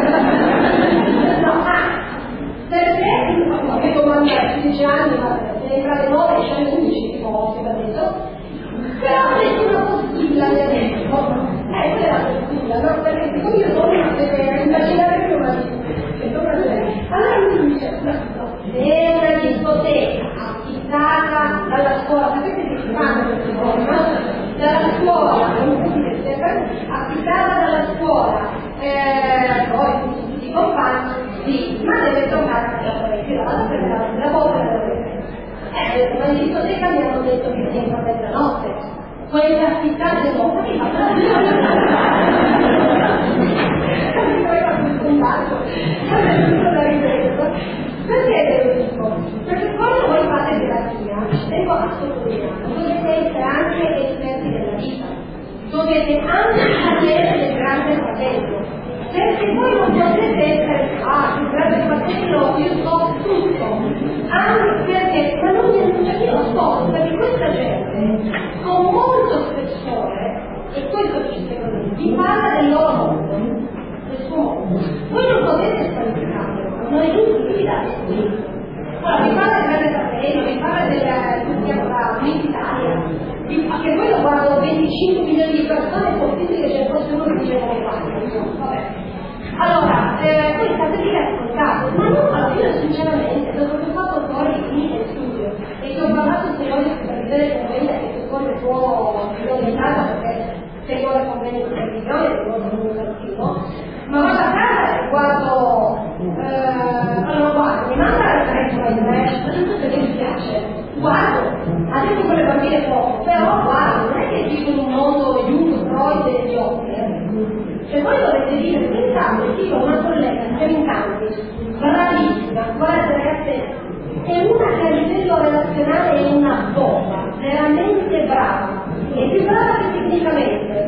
No, perché io quando a 15 anni, se entrare 9, c'è 11 tipo, ho detto, però nessuna possibile mi ha detto, quella è la possibile, no? Perché siccome io sono una severa, immaginare più una allora mi dice, è una discoteca affittata dalla scuola, sapete che si fanno queste cose, no? Dalla scuola, affittata dalla scuola, poi tutti i compagni, sì, ma deve tornare a casa, la volta hanno detto che si è in mezzanotte, quelle affittate del mondo che fanno la vita. Perché ve lo dico? Perché quando voi fate terapia, ci tengo a sottolineare, dovete essere anche esperti della vita, dovete anche sapere del grande fratello, perché voi non potete essere il grande fratello, io so tutto, anche perché, ma non io lo so, perché questa gente con molto spessore, e questo ci secondo me, vi parla del loro mondo, del suo mondo. Voi non potete squalificarlo, non è giusto vi date qui. Allora, vi parla del grande fratello, vi parla della Italia, che poi lo guardo 25 milioni di persone, è possibile che c'è fosse uno che dice come fanno, vabbè. Allora, voi state lì a ascoltare, ma non alla fine sinceramente, dopo che ho fatto fuori il studio e che ho parlato con voi di supervisore convegno, che suppongo può orientata perché seguo le convegno di televisione, seguo il comunicativo, ma vado a casa e guardo, allora guardo, mi manda la referenza di me, non so se mi piace, guardo, adesso con le bambine poco, però guardo, non è che vivo in un mondo aiuto, Freud e gli occhi, se voi dovete dire, pensate, io ho una collega che mi canti, bravissima, guarda ragazzi, è una che a livello relazionale è una bomba, veramente brava, e più brava che tecnicamente.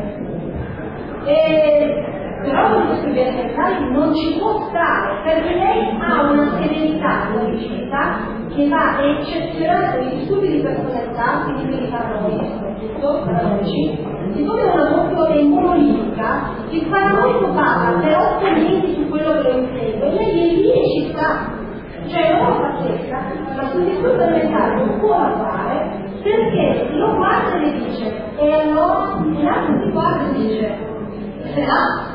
Però con i studi ambientali non ci può stare, perché lei ha una serenità, una lucidità che va eccezionale con gli studi di personalità, quindi quelli paranoici soprattutto, paranoici, siccome è una molto monolitica, il paranoico parla per 8 mesi su quello che lo insegno, e lei è lì e ci sta. Cioè non lo facessa, ma sul discorso ambientale non può fare, perché lo guarda e le dice, e allora l'altro si guarda e dice, se no?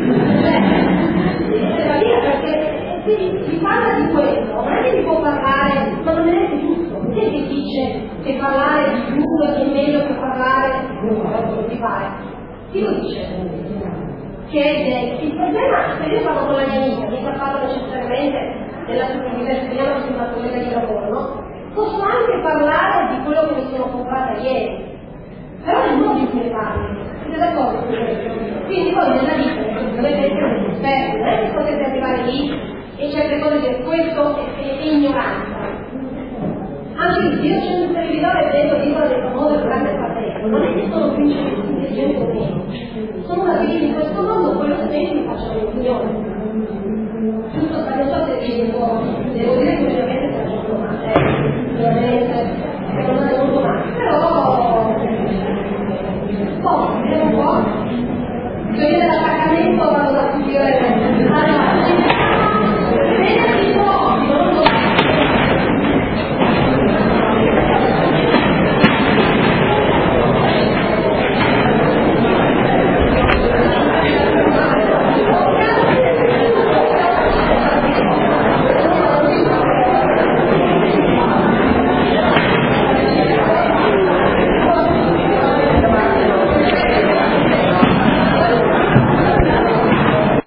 Se va via, perché quindi si parla di questo, non è che si può parlare, ma non è giusto, non è che dice che parlare di più è meglio che parlare di fare. Chi lo dice? Che il problema, se io parlo con la mia amica, mica parlo necessariamente della supervivenza, su una collega di lavoro, no? Posso anche parlare di quello che mi sono comprata ieri, però è il modo in cui ne parli, siete d'accordo con questo? Quindi voi nella vita dovete essere degli esperti, non è che potete arrivare lì e certe cose dire questo è ignoranza. Anzi, io c'è un televisore e vedo dicono